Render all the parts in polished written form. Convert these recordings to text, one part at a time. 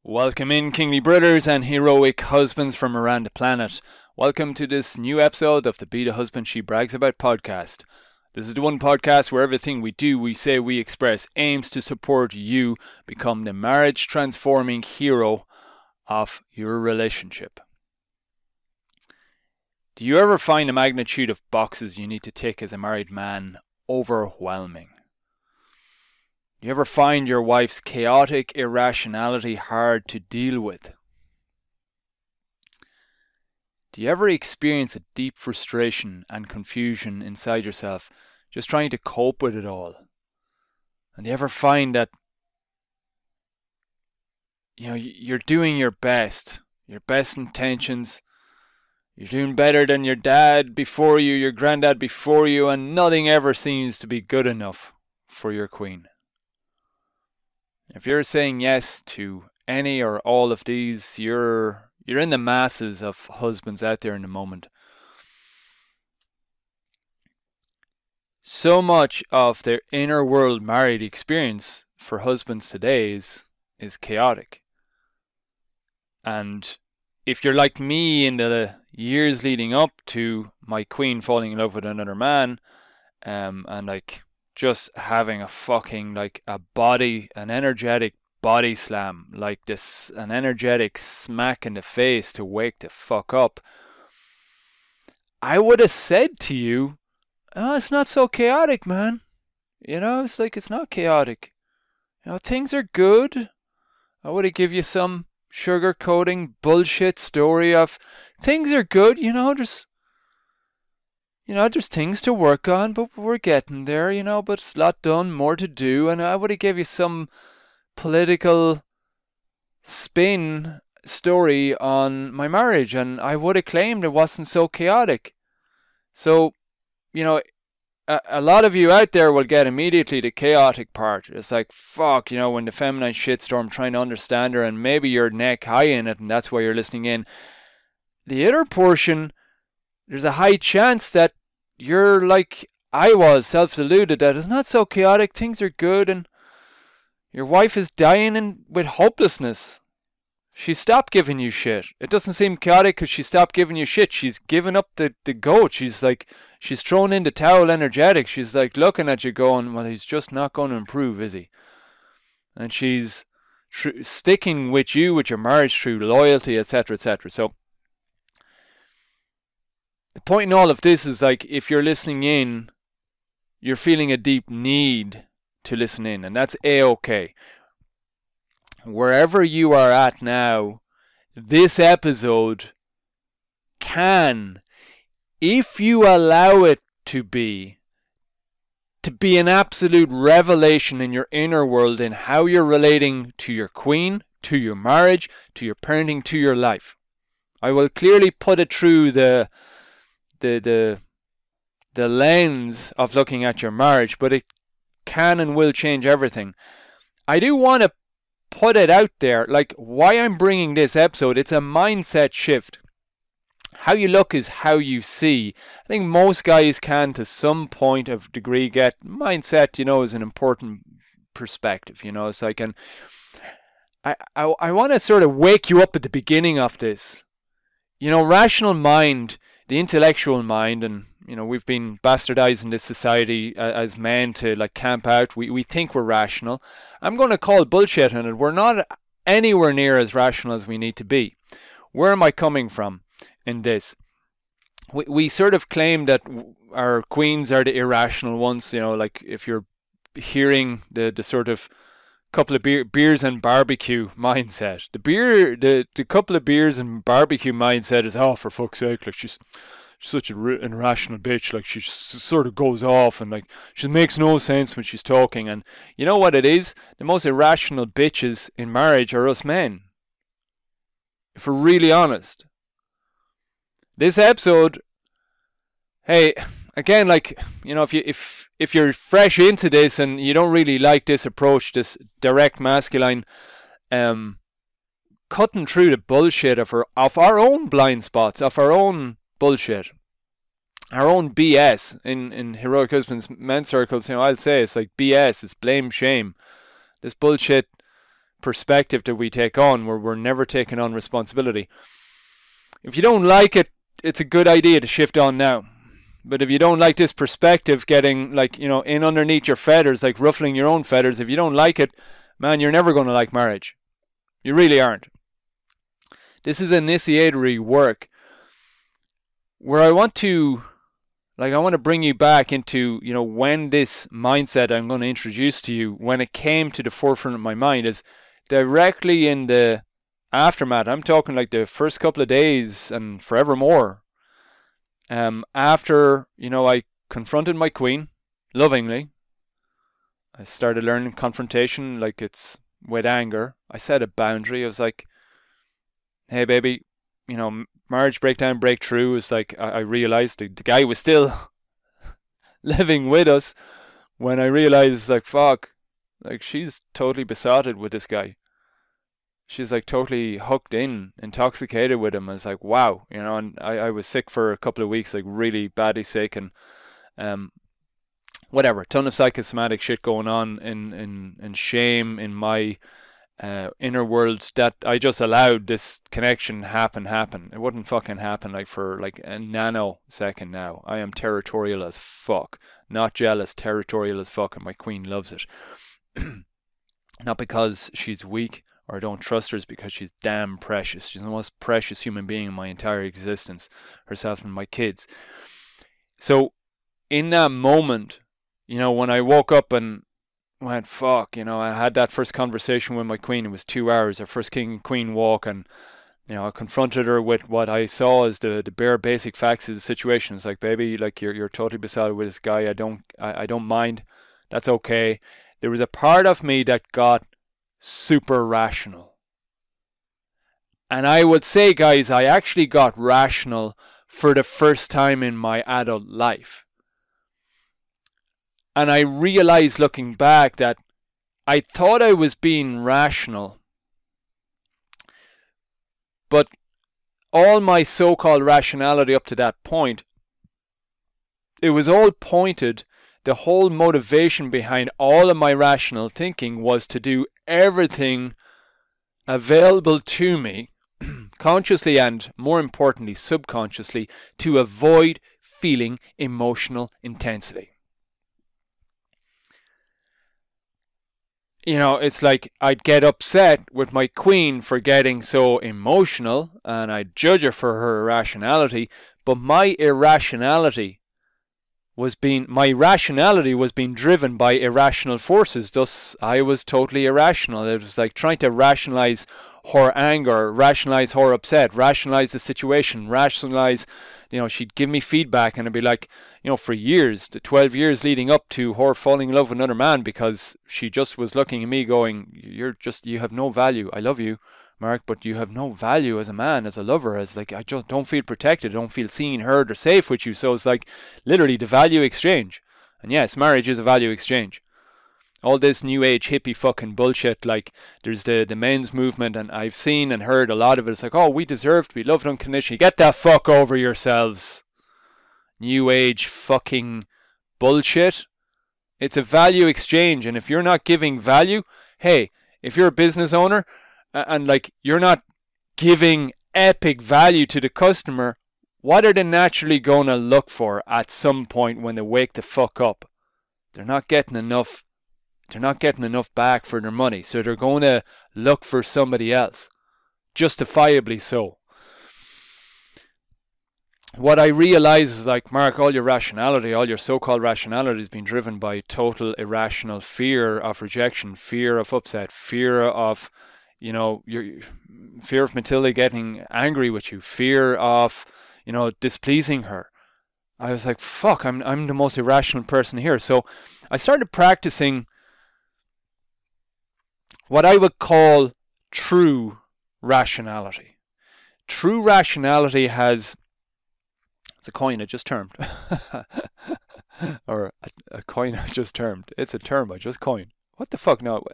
Welcome in, kingly brothers and heroic husbands from around the planet. Welcome to this new episode of the Be the Husband She Brags About podcast. This is the one podcast where everything we do, we say, we express aims to support you become the marriage transforming hero of your relationship. Do you ever find the magnitude of boxes you need to tick as a married man overwhelming? Do you ever find your wife's chaotic irrationality hard to deal with? Do you ever experience a deep frustration and confusion inside yourself just trying to cope with it all? And do you ever find that you're doing your best intentions, you're doing better than your dad before you, your granddad before you, and nothing ever seems to be good enough for your queen? If you're saying yes to any or all of these, you're in the masses of husbands out there in the moment. So much of their inner world married experience for husbands today is chaotic. And if you're like me in the years leading up to my queen falling in love with another man, and just having an energetic body slam, an energetic smack in the face to wake the fuck up, I would have said to you, oh, it's not so chaotic, man. It's not chaotic. Things are good. I would have give you some sugar-coating bullshit story of things are good, there's things to work on, but we're getting there, but it's a lot done, more to do, and I would have give you some political spin story on my marriage, and I would have claimed it wasn't so chaotic. So, a lot of you out there will get immediately the chaotic part. It's like, fuck, when the feminine shitstorm trying to understand her, and maybe you're neck high in it, and that's why you're listening in. The other portion, there's a high chance that you're like I was, self-deluded, that it's not so chaotic, things are good, and your wife is dying with hopelessness. She stopped giving you shit. It doesn't seem chaotic because she stopped giving you shit. She's given up the goat. She's thrown in the towel energetic. She's looking at you going, well, he's just not going to improve, is he? And she's sticking with you, with your marriage through loyalty, etc., etc. So, the point in all of this is if you're listening in, you're feeling a deep need to listen in, and that's A-okay. Wherever you are at now, this episode can, if you allow it to be an absolute revelation in your inner world in how you're relating to your queen, to your marriage, to your parenting, to your life. I will clearly put it through the lens of looking at your marriage, but it can and will change everything. I do want to put it out there, why I'm bringing this episode. It's a mindset shift. How you look is how you see. I think most guys can, to some point of degree, get mindset, is an important perspective, it's and I want to sort of wake you up at the beginning of this. Rational mind, the intellectual mind, and we've been bastardized in this society as men to camp out. We think we're rational. I'm going to call bullshit on it. We're not anywhere near as rational as we need to be. Where am I coming from in this? We sort of claim that our queens are the irrational ones. If you're hearing the sort of couple of beers and barbecue mindset. The couple of beers and barbecue mindset is, oh, for fuck's sake, she's such an irrational bitch, she sort of goes off and she makes no sense when she's talking. And you know what it is? The most irrational bitches in marriage are us men, if we're really honest. This episode, hey, again, if you're fresh into this and you don't really like this approach, this direct masculine, cutting through the bullshit of our own blind spots, of our own bullshit, our own BS in Heroic Husbands men's circles, I'll say it's BS, it's blame, shame, this bullshit perspective that we take on, where we're never taking on responsibility. If you don't like it, it's a good idea to shift on now. But if you don't like this perspective, getting like, in underneath your feathers, like ruffling your own feathers, if you don't like it, man, you're never going to like marriage. You really aren't. This is initiatory work where I want to bring you back into, when this mindset I'm going to introduce to you, when it came to the forefront of my mind, is directly in the aftermath. I'm talking like the first couple of days and forevermore. After, I confronted my queen lovingly. I started learning confrontation like it's with anger. I set a boundary. I was like, hey, baby, marriage breakdown, breakthrough is like, I realized the guy was still living with us when I realized, like, fuck, like, she's totally besotted with this guy. She's like totally hooked in, intoxicated with him. I was like, wow, and I was sick for a couple of weeks, like really badly sick, and whatever, ton of psychosomatic shit going on in shame in my inner world, that I just allowed this connection happen. It wouldn't fucking happen like for like a nanosecond now. I am territorial as fuck, not jealous, territorial as fuck, and my queen loves it. Not because she's weak or I don't trust her, is because she's damn precious. She's the most precious human being in my entire existence, herself and my kids. So in that moment, when I woke up and went, fuck, I had that first conversation with my queen. It was 2 hours, our first king and queen walk, and I confronted her with what I saw as the bare basic facts of the situation. It's like, baby, like you're totally besotted with this guy. I don't mind. That's okay. There was a part of me that got super rational. And I would say, guys, I actually got rational for the first time in my adult life. And I realized looking back that I thought I was being rational, but all my so-called rationality up to that point, it was all pointed, the whole motivation behind all of my rational thinking was to do everything available to me, consciously and, more importantly, subconsciously, to avoid feeling emotional intensity. It's like I'd get upset with my queen for getting so emotional, and I'd judge her for her irrationality, but my rationality was being driven by irrational forces. Thus, I was totally irrational. It was like trying to rationalize her anger, rationalize her upset, rationalize the situation, rationalize, she'd give me feedback, and it'd be like, for years, the 12 years leading up to her falling in love with another man, because she just was looking at me going, you have no value. I love you, Mark, but you have no value as a man, as a lover, as like, I just don't feel protected, I don't feel seen, heard, or safe with you. So it's like literally the value exchange. And yes, marriage is a value exchange. All this new age hippie fucking bullshit, like there's the men's movement, and I've seen and heard a lot of it. It's like, oh, we deserve to be loved unconditionally. Get the fuck over yourselves. New age fucking bullshit. It's a value exchange, and if you're not giving value, hey, if you're a business owner and like you're not giving epic value to the customer, what are they naturally going to look for at some point when they wake the fuck up? They're not getting enough back for their money, so they're going to look for somebody else, justifiably so. What I realize is like, Mark, all your so-called rationality is being driven by total irrational fear of rejection, fear of upset, fear of, fear of Matilda getting angry with you, fear of, displeasing her. I was like, fuck, I'm the most irrational person here. So I started practicing what I would call true rationality. True rationality has... It's a coin I just termed. Or a coin I just termed. It's a term I just coined. What the fuck? No.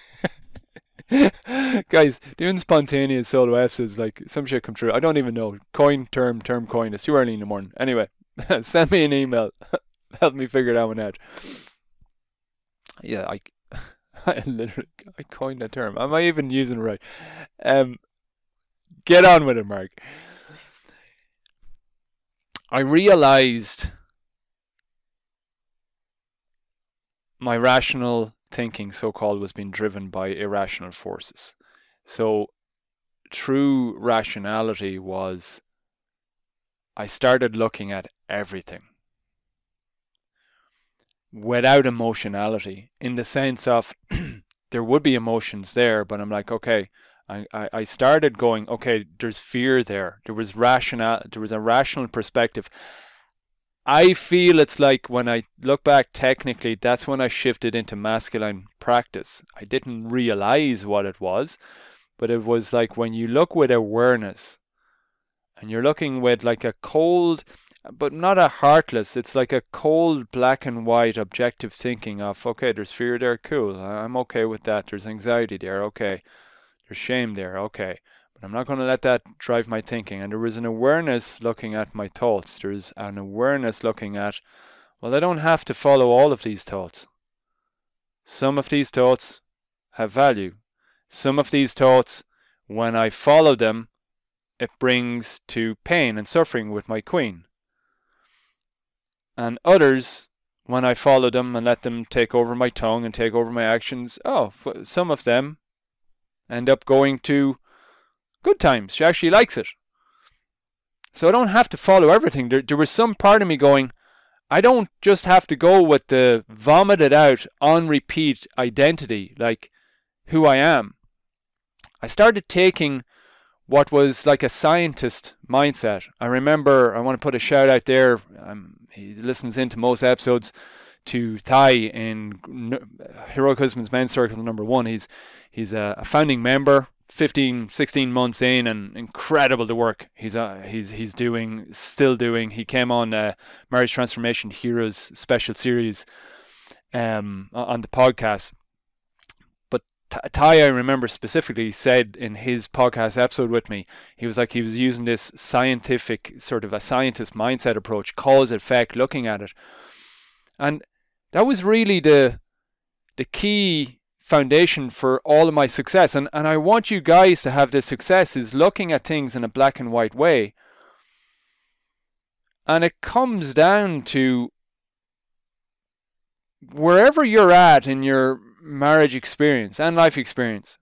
Guys, doing spontaneous solo episodes, like some shit come true. I don't even know. Coin, term, coin. It's too early in the morning. Anyway, send me an email. Help me figure that one out. Yeah, I coined that term. Am I even using it right? Um, get on with it, Mark. I realized my rational thinking, so called, was being driven by irrational forces. So, true rationality was I started looking at everything without emotionality, in the sense of there would be emotions there, but I'm like, okay, I started going, okay, there's fear there. There was a rational perspective. I feel it's like when I look back technically, that's when I shifted into masculine practice. I didn't realize what it was, but it was like when you look with awareness and you're looking with like a cold, but not a heartless, it's like a cold black and white objective thinking of, okay, there's fear there, cool, I'm okay with that. There's anxiety there, okay. There's shame there, okay. But I'm not going to let that drive my thinking. And there was an awareness looking at my thoughts. There's an awareness looking at, well, I don't have to follow all of these thoughts. Some of these thoughts have value. Some of these thoughts, when I follow them, it brings to pain and suffering with my queen. And others, when I follow them and let them take over my tongue and take over my actions, some of them end up going to good times. She actually likes it. So I don't have to follow everything. There was some part of me going, I don't just have to go with the vomited out, on repeat identity, like who I am. I started taking what was like a scientist mindset. I remember, I want to put a shout out there. He listens into most episodes, to Thai in Heroic Husbands Men's Circle #1. He's a founding member, 15, 16 months in, and incredible the work he's doing, still doing. He came on Marriage Transformation Heroes special series on the podcast. But Ty, I remember specifically, said in his podcast episode with me, he was using this scientific, sort of a scientist mindset approach, cause effect, looking at it. And that was really the key foundation for all of my success. And I want you guys to have this success, is looking at things in a black and white way. And it comes down to wherever you're at in your marriage experience and life experience,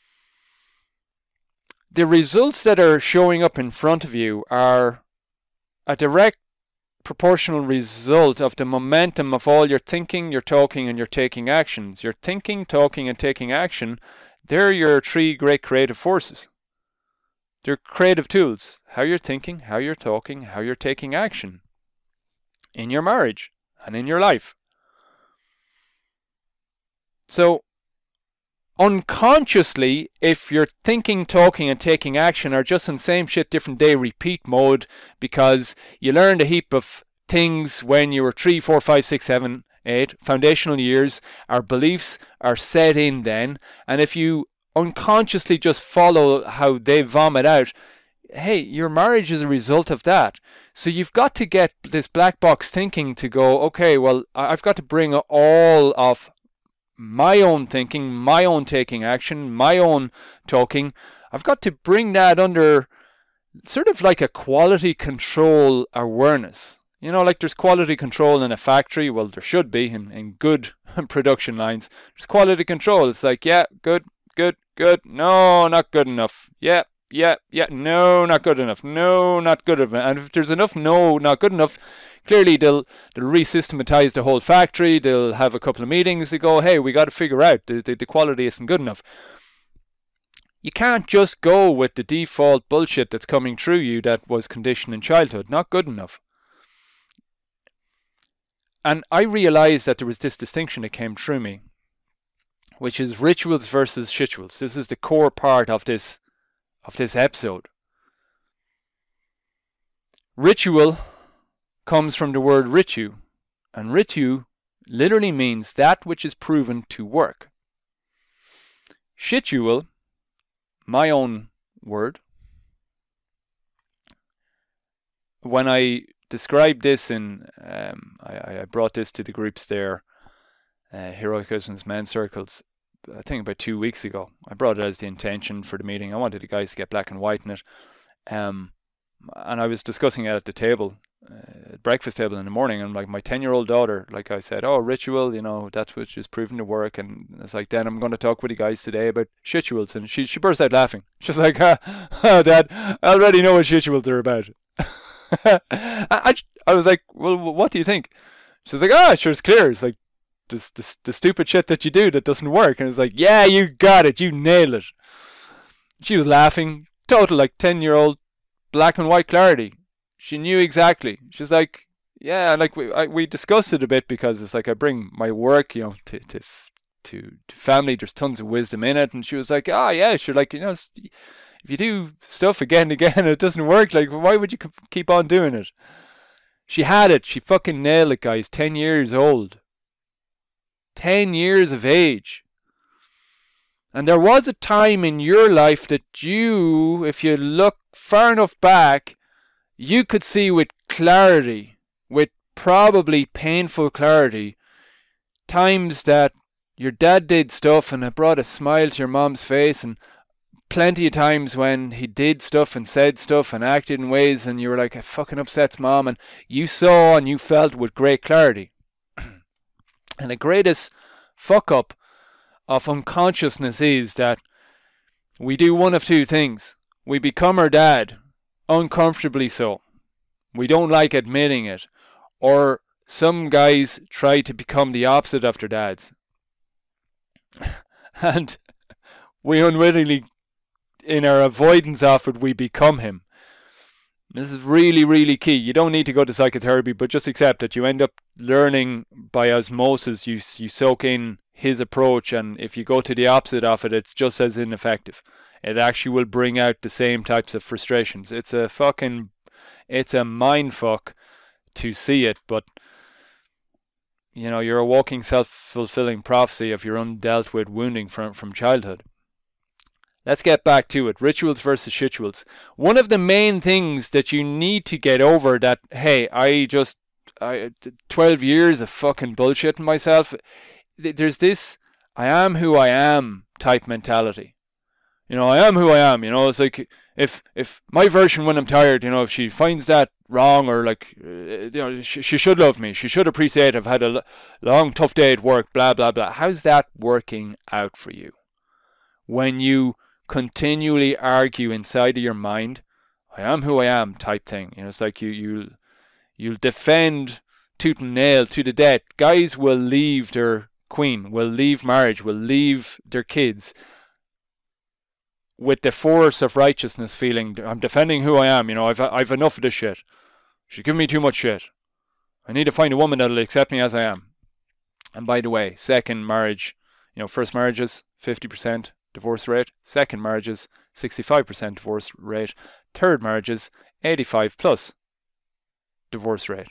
the results that are showing up in front of you are a direct proportional result of the momentum of all your thinking, your talking, and your taking actions. Your thinking, talking, and taking action, they're your three great creative forces. They're creative tools. How you're thinking, how you're talking, how you're taking action in your marriage and in your life. So, unconsciously, if your thinking, talking, and taking action are just in same shit, different day, repeat mode, because you learned a heap of things when you were 3, 4, 5, 6, 7, 8, foundational years, our beliefs are set in then, and if you unconsciously just follow how they vomit out, hey, your marriage is a result of that. So you've got to get this black box thinking to go, okay, well, I've got to bring all of my own thinking, my own taking action, my own talking. I've got to bring that under sort of like a quality control awareness. You know, like there's quality control in a factory. Well, there should be in good production lines. There's quality control. It's like, yeah, good. No, not good enough. Yeah. No, not good enough. No, not good enough. And if there's enough no, not good enough, clearly they'll re-systematize the whole factory. They'll have a couple of meetings to go, hey, we got to figure out the quality isn't good enough. You can't just go with the default bullshit that's coming through you that was conditioned in childhood. Not good enough. And I realized that there was this distinction that came through me, which is rituals versus shituals. This is the core part of this episode. Ritual comes from the word ritu, and ritu literally means that which is proven to work. Shitual, my own word, when I described this I brought this to the groups there, Heroic Husbands Men's Circles, I think about 2 weeks ago. I brought it as the intention for the meeting. I wanted the guys to get black and white in it. And I was discussing it at the table, breakfast table in the morning, and like my 10-year-old daughter, like I said, oh, ritual, that's which is proven to work. And it's like, then I'm going to talk with the guys today about shituals. And she burst out laughing. She's like, Dad, I already know what shituals are about. I was like, well, what do you think? She's like, sure, it's clear. It's like the stupid shit that you do that doesn't work. And it's like, yeah, you got it. You nailed it. She was laughing. Total, like, 10-year-old black and white clarity. She knew exactly. She's like, yeah, like we discussed it a bit because it's like I bring my work, to family. There's tons of wisdom in it. And she was like, yeah, sure, like, if you do stuff again and again and it doesn't work, like, why would you keep on doing it? She had it. She fucking nailed it, guys. 10 years old. 10 years of age. And there was a time in your life that you, if you look far enough back, you could see with clarity, with probably painful clarity, times that your dad did stuff and it brought a smile to your mom's face, and plenty of times when he did stuff and said stuff and acted in ways and you were like, it fucking upsets mom, and you saw and you felt with great clarity. And the greatest fuck up of unconsciousness is that we do one of two things. We become our dad, uncomfortably so. We don't like admitting it. Or some guys try to become the opposite of their dads. And we unwittingly, in our avoidance of it, we become him. This is really, really key. You don't need to go to psychotherapy, but just accept that you end up learning by osmosis. You soak in his approach, and if you go to the opposite of it, it's just as ineffective. It actually will bring out the same types of frustrations. It's a mind fuck to see it, but you're a walking self-fulfilling prophecy of your undealt with wounding from childhood. Let's get back to it. Rituals versus shituals. One of the main things that you need to get over that, hey, 12 years of fucking bullshitting myself. There's this I am who I am type mentality. I am who I am. It's like if my version when I'm tired, if she finds that wrong, or like, she should love me. She should appreciate I've had a long, tough day at work, blah, blah, blah. How's that working out for you? When you continually argue inside of your mind, I am who I am type thing. It's like you'll defend tooth and nail to the death. Guys will leave their queen, will leave marriage, will leave their kids with the force of righteousness, feeling I'm defending who I am. I've enough of this shit. She's giving me too much shit. I need to find a woman that'll accept me as I am. And by the way, second marriage, first marriages 50% divorce rate, second marriages 65% divorce rate, third marriages 85 plus divorce rate.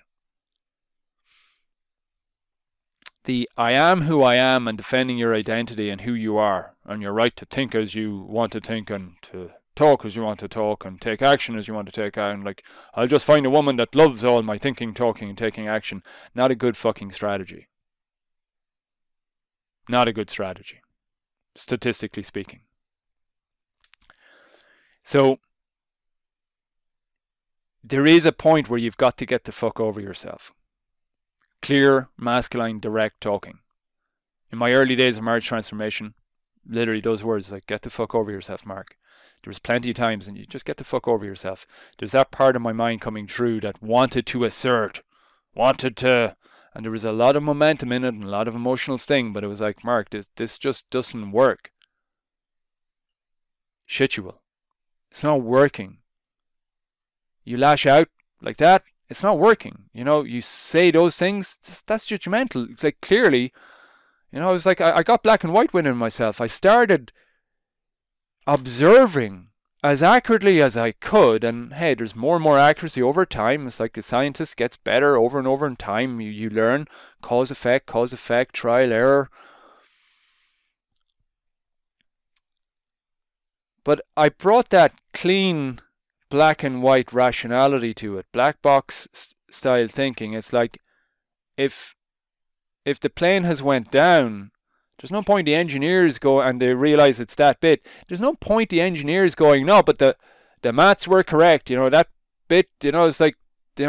The I am who I am and defending your identity and who you are and your right to think as you want to think and to talk as you want to talk and take action as you want to take action. Like, I'll just find a woman that loves all my thinking, talking and taking action. Not a good fucking strategy. Not a good strategy, statistically speaking. So there is a point where you've got to get the fuck over yourself. Clear, masculine, direct talking. In my early days of marriage transformation, literally those words, like, get the fuck over yourself, Mark. There was plenty of times, and you just get the fuck over yourself. There's that part of my mind coming through that wanted to assert, and there was a lot of momentum in it and a lot of emotional sting, but it was like, Mark, this just doesn't work. Shitual. It's not working. You lash out like that, it's not working. You say those things, that's judgmental. Like, clearly, I was like, I got black and white within myself. I started observing as accurately as I could, and hey, there's more and more accuracy over time. It's like the scientist gets better over and over in time. You learn cause, effect, trial, error. But I brought that clean black and white rationality to it, black box style thinking. It's like if the plane has went down, There's no point the engineers go and they realize it's that bit. There's no point the engineers going, no, but the maths were correct. That bit, it's like,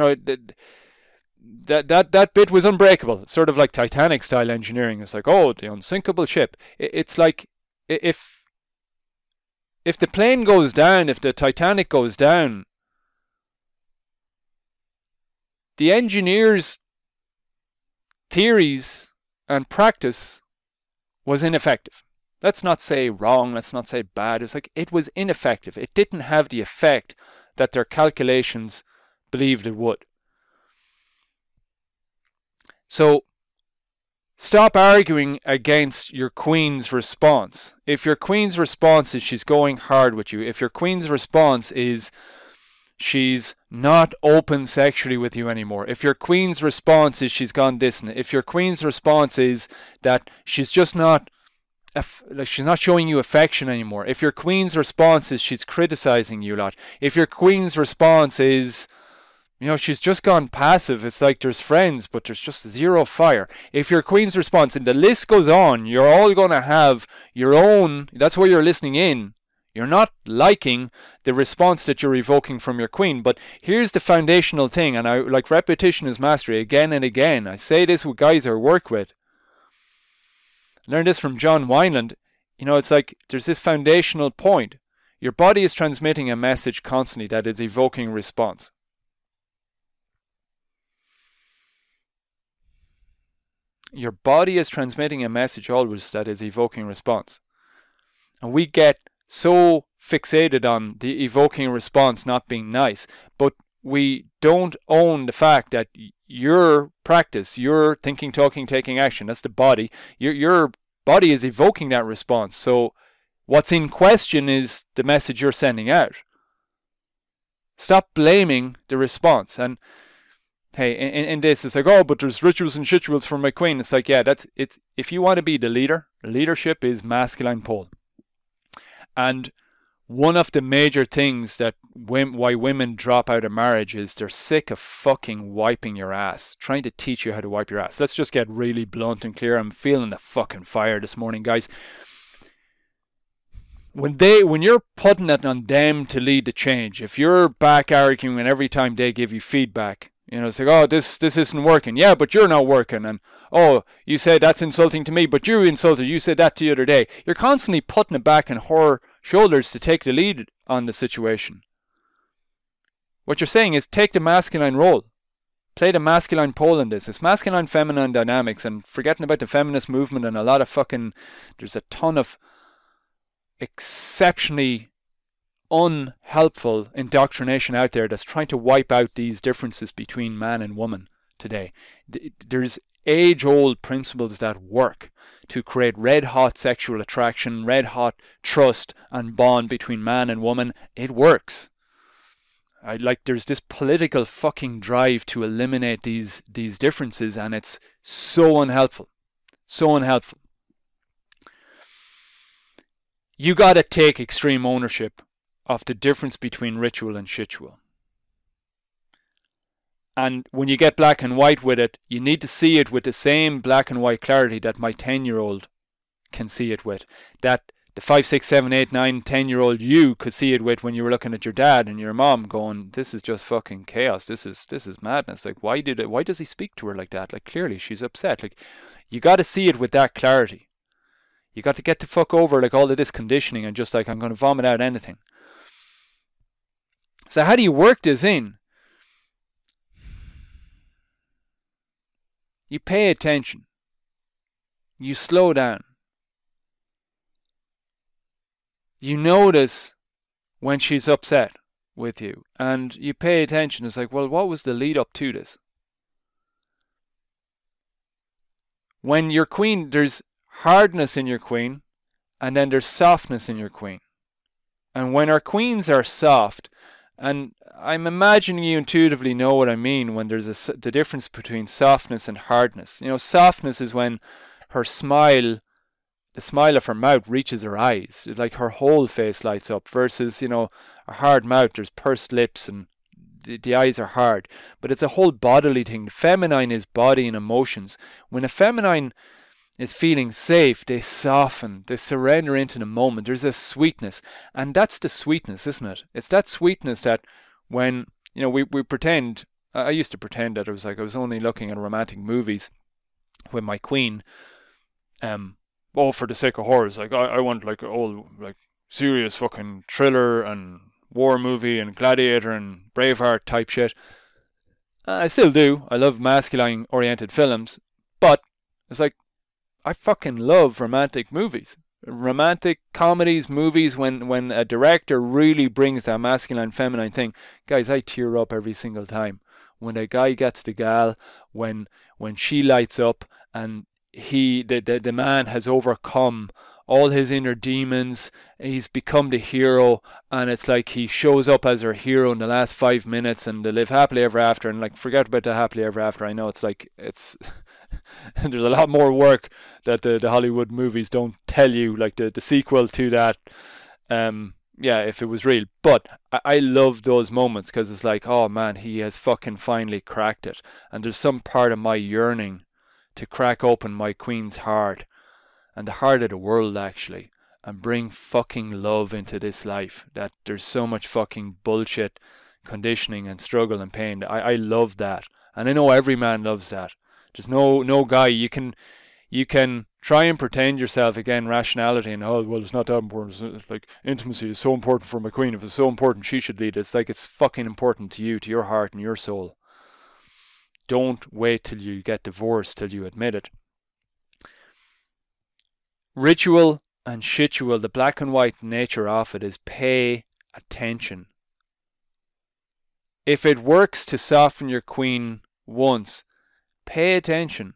that bit was unbreakable. It's sort of like Titanic style engineering. It's like, oh, the unsinkable ship. It's like if the plane goes down, if the Titanic goes down, the engineers' theories and practice was ineffective. Let's not say wrong, let's not say bad. It's like it was ineffective. It didn't have the effect that their calculations believed it would. So stop arguing against your queen's response. If your queen's response is she's going hard with you, if your queen's response is she's not open sexually with you anymore, if your queen's response is she's gone distant, if your queen's response is that she's just not she's not showing you affection anymore, if your queen's response is she's criticizing you a lot, if your queen's response is she's just gone passive, it's like there's friends but there's just zero fire, if your queen's response, and the list goes on, you're all going to have your own, that's why you're listening in. You're not liking the response that you're evoking from your queen. But here's the foundational thing, and I like repetition is mastery again and again. I say this with guys I work with. I learned this from John Wineland. It's like there's this foundational point. Your body is transmitting a message constantly that is evoking a response. Your body is transmitting a message always that is evoking a response. And we get so fixated on the evoking response not being nice, but we don't own the fact that your practice, your thinking, talking, taking action, that's the body, your body is evoking that response. So what's in question is the message you're sending out. Stop blaming the response. And hey, in this, it's like, oh, but there's rituals and shituals for my queen. It's like, yeah, it's if you want to be the leader, leadership is masculine pole. And one of the major things that why women drop out of marriage is they're sick of fucking wiping your ass, trying to teach you how to wipe your ass. Let's just get really blunt and clear. I'm feeling the fucking fire this morning, guys. When you're putting it on them to lead the change, if you're back arguing and every time they give you feedback, it's like, oh, this isn't working. Yeah, but you're not working. And, oh, you said that's insulting to me, but you said that the other day. You're constantly putting it back on her shoulders to take the lead on the situation. What you're saying is take the masculine role. Play the masculine pole in this. It's masculine feminine dynamics, and forgetting about the feminist movement and a lot of there's a ton of exceptionally unhelpful indoctrination out there that's trying to wipe out these differences between man and woman today. There's age-old principles that work to create red-hot sexual attraction, red-hot trust and bond between man and woman. It works. There's this political fucking drive to eliminate these differences, and it's so unhelpful. So unhelpful. You gotta take extreme ownership of the difference between ritual and shitual. And when you get black and white with it, you need to see it with the same black and white clarity that my 10-year-old can see it with. That the 5, 6, 7, 8, 9, 10-year-old you could see it with when you were looking at your dad and your mom going, this is just fucking chaos. This is madness. Like, why does he speak to her like that? Like, clearly she's upset. Like, you got to see it with that clarity. You got to get the fuck over like all of this conditioning and just like, I'm going to vomit out anything. So how do you work this in? You pay attention. You slow down. You notice when she's upset with you. And you pay attention. It's like, well, what was the lead up to this? When your queen, there's hardness in your queen. And then there's softness in your queen. And when our queens are soft, and I'm imagining you intuitively know what I mean when there's the difference between softness and hardness. Softness is when her smile, the smile of her mouth reaches her eyes. It's like her whole face lights up versus, a hard mouth, there's pursed lips and the eyes are hard. But it's a whole bodily thing. The feminine is body and emotions. When a feminine is feeling safe. They soften, they surrender into the moment. There's a sweetness, and that's the sweetness, isn't it? It's that sweetness that when we pretend. I used to pretend that I was only looking at romantic movies with my queen. For the sake of horrors, like I want like old like serious fucking thriller and war movie and gladiator and Braveheart type shit. I still do. I love masculine oriented films, but it's like I fucking love romantic movies. Romantic comedies, movies when a director really brings that masculine feminine thing. Guys, I tear up every single time. When a guy gets the gal, when she lights up and the man has overcome all his inner demons, he's become the hero, and it's like he shows up as her hero in the last 5 minutes and they live happily ever after, and like forget about the happily ever after. I know it's there's a lot more work that the Hollywood movies don't tell you, like the sequel to that, if it was real. But I love those moments because it's like, oh man, he has fucking finally cracked it, and there's some part of my yearning to crack open my queen's heart and the heart of the world actually, and bring fucking love into this life. That there's so much fucking bullshit, conditioning and struggle and pain. I love that, and I know every man loves that. There's no guy you can try and pretend yourself again rationality and it's not that important. It's like intimacy is so important for my queen. If it's so important, she should lead. It's like it's fucking important to you, to your heart and your soul. Don't wait till you get divorced till you admit it. Ritual and shitual, the black and white nature of it is pay attention. If it works to soften your queen once, pay attention.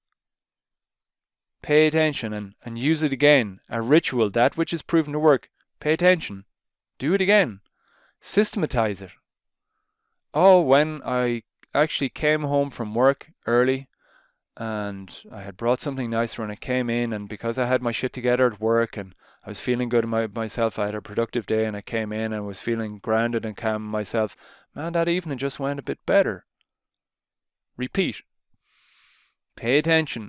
Pay attention and use it again. A ritual, that which is proven to work, pay attention. Do it again. Systematize it. When I actually came home from work early and I had brought something nicer and I came in, and because I had my shit together at work and I was feeling good myself, I had a productive day and I came in and was feeling grounded and calm myself, man, that evening just went a bit better. Repeat. Pay attention.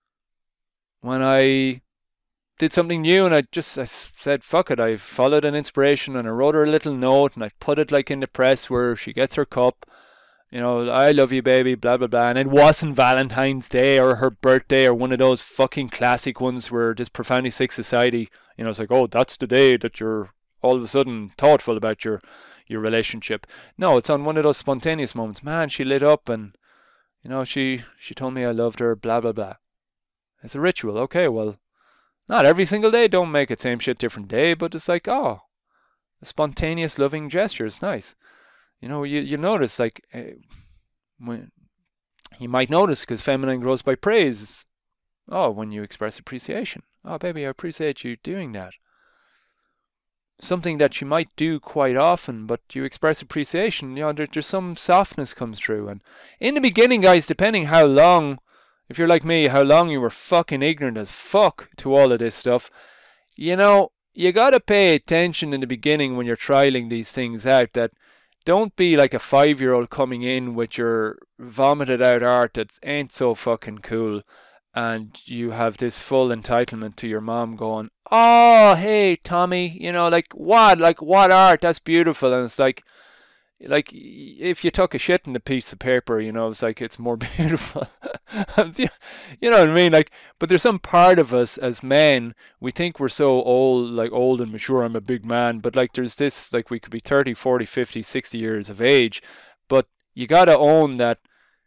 When I did something new and I said, fuck it, I followed an inspiration and I wrote her a little note and I put it like in the press where she gets her cup, I love you baby, blah blah blah, and it wasn't Valentine's Day or her birthday or one of those fucking classic ones where this profoundly sick society, it's like, oh, that's the day that you're all of a sudden thoughtful about your relationship. No, it's on one of those spontaneous moments. Man, she lit up and she told me I loved her, blah blah blah. It's a ritual. Okay, well, not every single day, don't make it same shit different day, but it's like, a spontaneous loving gesture is nice. You notice, like, when you might notice, because feminine grows by praise. When you express appreciation. Oh, baby, I appreciate you doing that. Something that you might do quite often, but you express appreciation. There's some softness comes through. And in the beginning, guys, depending how long, if you're like me, how long you were fucking ignorant as fuck to all of this stuff, you gotta pay attention in the beginning when you're trialing these things out, that don't be like a 5-year-old coming in with your vomited out art that ain't so fucking cool, and you have this full entitlement to your mom going, oh, hey, Tommy, like what art? That's beautiful. And it's like if you took a shit in a piece of paper, it's like it's more beautiful. You know what I mean? Like, but there's some part of us as men, we think we're so old and mature. I'm a big man, but like there's this, like we could be 30, 40, 50, 60 years of age, but you gotta own that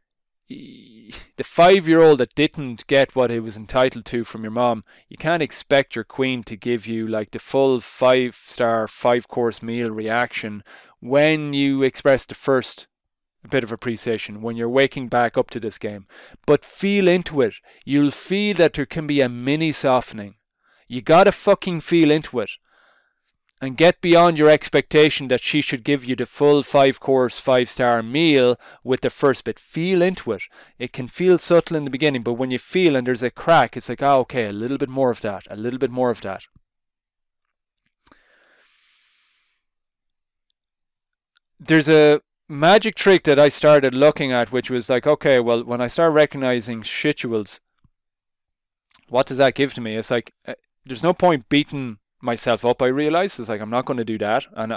the 5-year-old that didn't get what he was entitled to from your mom, you can't expect your queen to give you like the full 5-star 5-course meal reaction when you express the first bit of appreciation, when you're waking back up to this game. But feel into it. You'll feel that there can be a mini softening. You gotta fucking feel into it. And get beyond your expectation that she should give you the full 5-course 5-star meal with the first bit. Feel into it. It can feel subtle in the beginning, but when you feel and there's a crack, it's like, okay, a little bit more of that, a little bit more of that. There's a magic trick that I started looking at, which was like, okay, well, when I start recognizing shituals, what does that give to me? It's like, there's no point beating myself up, I realize. It's like, I'm not going to do that. And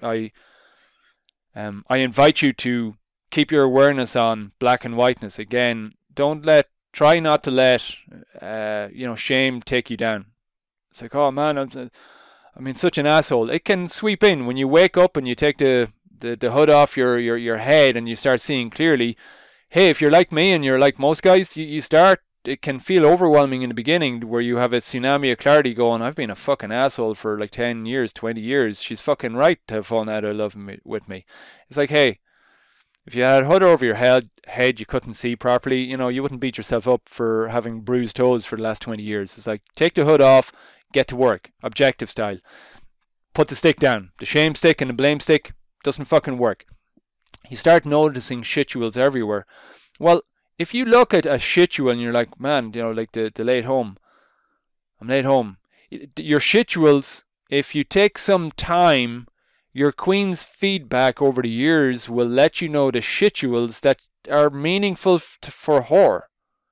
I invite you to keep your awareness on black and whiteness. Again, try not to let, shame take you down. It's like, oh man, I'm such an asshole. It can sweep in when you wake up and you take the hood off your head and you start seeing clearly. Hey, if you're like me and you're like most guys, it can feel overwhelming in the beginning where you have a tsunami of clarity going, I've been a fucking asshole for like 10 years, 20 years. She's fucking right to have fallen out of love with me. It's like, hey, if you had a hood over your head, you couldn't see properly, you wouldn't beat yourself up for having bruised toes for the last 20 years. It's like, take the hood off, get to work, objective style. Put the stick down. The shame stick and the blame stick doesn't fucking work. You start noticing shituals everywhere. Well, if you look at a shitual and you're like, man, like the late home, I'm late home. Your shituals, if you take some time, your queen's feedback over the years will let you know the shituals that are meaningful for her.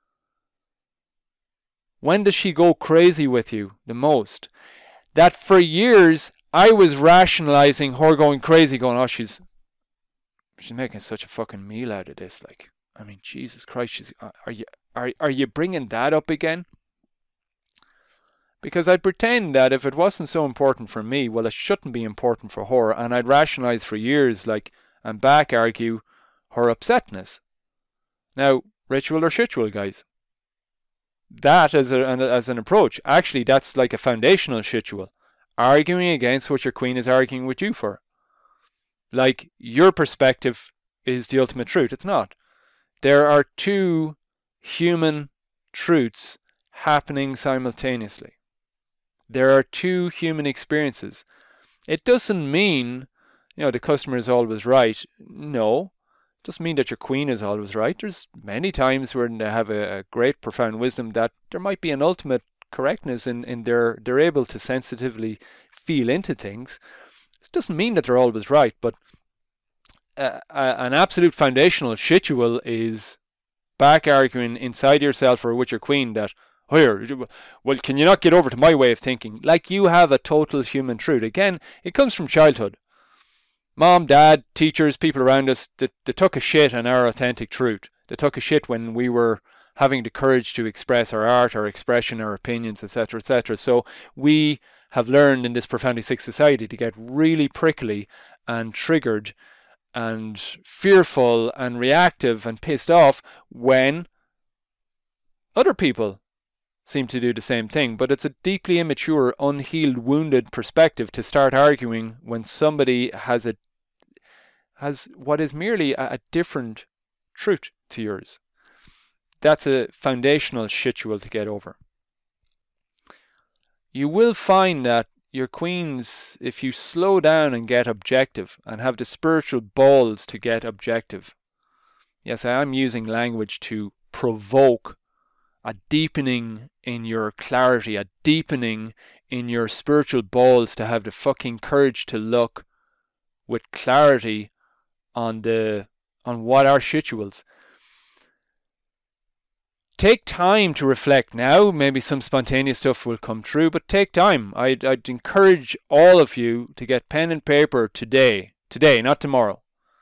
When does she go crazy with you the most? That for years I was rationalizing her going crazy, going, oh, she's making such a fucking meal out of this, like. I mean, Jesus Christ, are you bringing that up again? Because I'd pretend that if it wasn't so important for me, well, it shouldn't be important for her, and I'd rationalise for years, like, and back argue her upsetness. Now, ritual or shitual, guys? That as an approach, actually, that's like a foundational shitual. Arguing against what your queen is arguing with you for. Like, your perspective is the ultimate truth. It's not. There are two human truths happening simultaneously. There are two human experiences. It doesn't mean, the customer is always right. No. It doesn't mean that your queen is always right. There's many times where they have a great profound wisdom that there might be an ultimate correctness in they're able to sensitively feel into things. It doesn't mean that they're always right, but an absolute foundational shitual is back arguing inside yourself or with your queen that, well, can you not get over to my way of thinking? Like you have a total human truth. Again, it comes from childhood. Mom, dad, teachers, people around us, they took a shit on our authentic truth. They took a shit when we were having the courage to express our art, our expression, our opinions, etc., etc. So we have learned in this profoundly sick society to get really prickly and triggered and fearful and reactive and pissed off when other people seem to do the same thing. But it's a deeply immature, unhealed, wounded perspective to start arguing when somebody has what is merely a different truth to yours. That's a foundational shitual to get over. You will find that your queens, if you slow down and get objective and have the spiritual balls to get objective. Yes, I am using language to provoke a deepening in your clarity, a deepening in your spiritual balls to have the fucking courage to look with clarity on what are shituals. Take time to reflect now. Maybe some spontaneous stuff will come true, but take time. I'd encourage all of you to get pen and paper today, not tomorrow.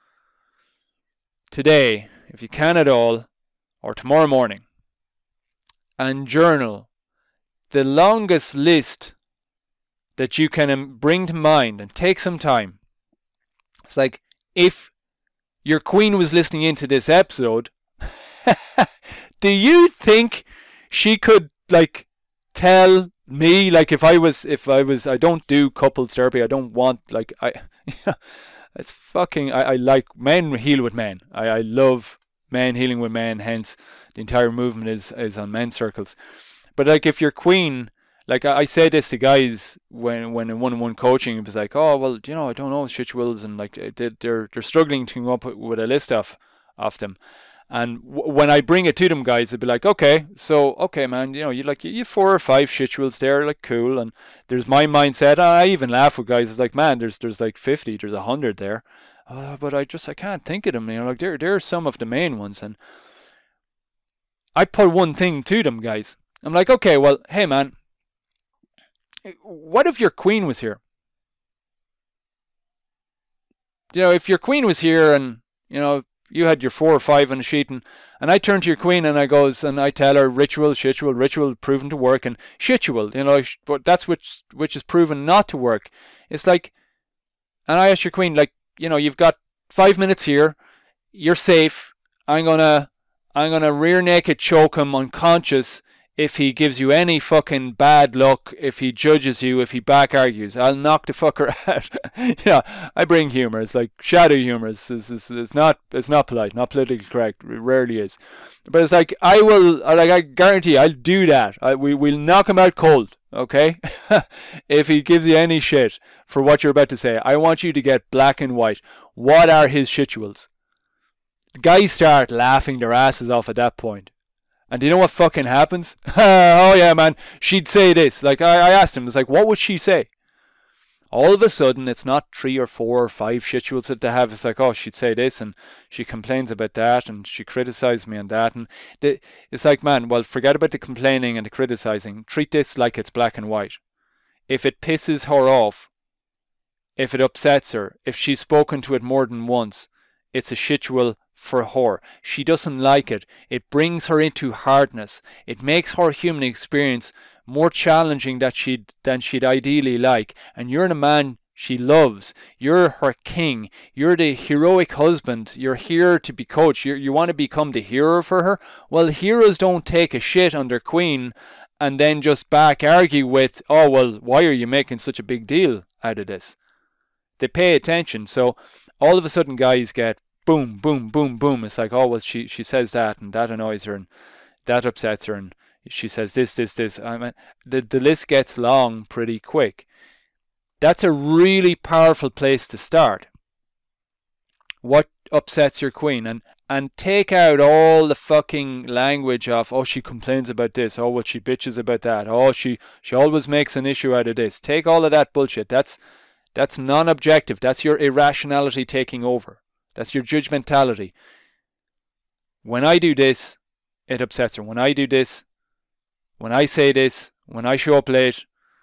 Today, if you can at all, or tomorrow morning, and journal the longest list that you can bring to mind and take some time. It's like if your queen was listening into this episode, do you think she could tell me if I was I don't do couples therapy, I don't want it's fucking I like men heal with men. I love men healing with men, hence the entire movement is on men's circles. But if your queen, I say this to guys when in one-on-one coaching, it was like, oh well, I don't know shituals, and they're struggling to come up with a list of them. And when I bring it to them, guys, they'd be like, okay, man, you 4 or 5 shituals there, cool. And there's my mindset. I even laugh with guys. It's like, man, there's 50, there's 100 there. But I can't think of them. There are some of the main ones. And I put one thing to them, guys. I'm like, okay, well, hey man, what if your queen was here? If your queen was here and, you had your 4 or 5 on the sheet, and I turn to your queen and I tell her ritual proven to work, and shitual, but that's which is proven not to work. It's like, and I ask your queen, like, you've got 5 minutes here, you're safe, I'm gonna rear naked choke him unconscious if he gives you any fucking bad luck, if he judges you, if he back argues. I'll knock the fucker out. Yeah, I bring humour. It's like shadow humour. It's not polite, not politically correct. It rarely is. But it's like, I guarantee I'll do that. We'll knock him out cold, okay? If he gives you any shit for what you're about to say. I want you to get black and white. What are his shituals? The guys start laughing their asses off at that point. And do you know what fucking happens? Oh yeah, man, she'd say this. Like, I asked him, it's like, what would she say? All of a sudden, it's not 3 or 4 or 5 shituals that they have. It's like, oh, she'd say this, and she complains about that, and she criticizes me on that. And it's like, man, well, forget about the complaining and the criticizing. Treat this like it's black and white. If it pisses her off, if it upsets her, if she's spoken to it more than once, it's a shitual for her. She doesn't like it. It brings her into hardness. It makes her human experience more challenging than she'd ideally like. And you're the man she loves. You're her king. You're the heroic husband. You're here to be coached. You want to become the hero for her. Well, heroes don't take a shit on their queen and then just back argue with, oh, well, why are you making such a big deal out of this? They pay attention. So all of a sudden guys get boom, boom, boom, boom. It's like, oh, well, she says that, and that annoys her, and that upsets her, and she says this. I mean, the list gets long pretty quick. That's a really powerful place to start. What upsets your queen? And take out all the fucking language of, oh, she complains about this, oh, well, she bitches about that, oh, she always makes an issue out of this. Take all of that bullshit. That's non-objective. That's your irrationality taking over. That's your judgmentality. When I do this, it upsets her. When I do this, when I say this, when I show up late,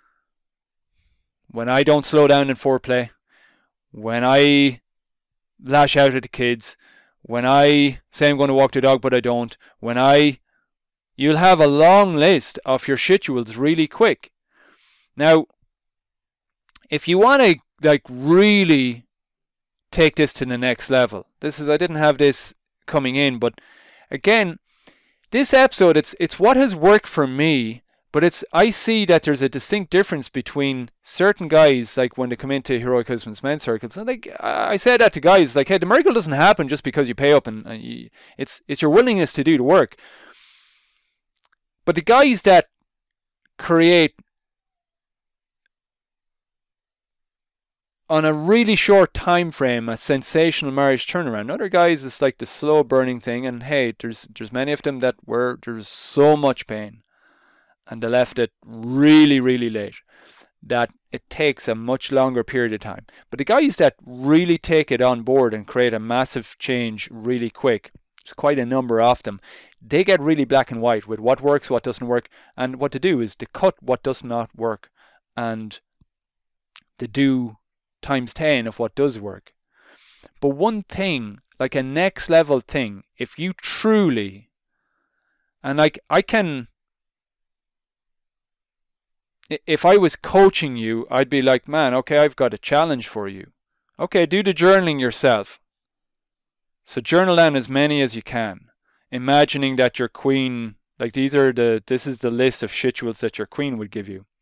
when I don't slow down in foreplay, when I lash out at the kids, when I say I'm going to walk the dog but I don't, you'll have a long list of your shituals really quick. Now, if you want to really take this to the next level. I didn't have this coming in, but again, this episode, it's what has worked for me, but I see that there's a distinct difference between certain guys, like when they come into Heroic Husbands men's circles, and like I said that to guys, like, hey, the miracle doesn't happen just because you pay up, and it's your willingness to do the work. But the guys that create on a really short time frame a sensational marriage turnaround. Other guys, it's like the slow burning thing, and hey, there's many of them that there's so much pain and they left it really, really late that it takes a much longer period of time. But the guys that really take it on board and create a massive change really quick, there's quite a number of them, they get really black and white with what works, what doesn't work, and what to do is to cut what does not work and to do times 10 of what does work. But one thing, like a next level thing, if you truly, and like if I was coaching you, I'd be like, man, okay, I've got a challenge for you. Okay, do the journaling yourself. So journal down as many as you can, imagining that your queen, like this is the list of shituals that your queen would give you.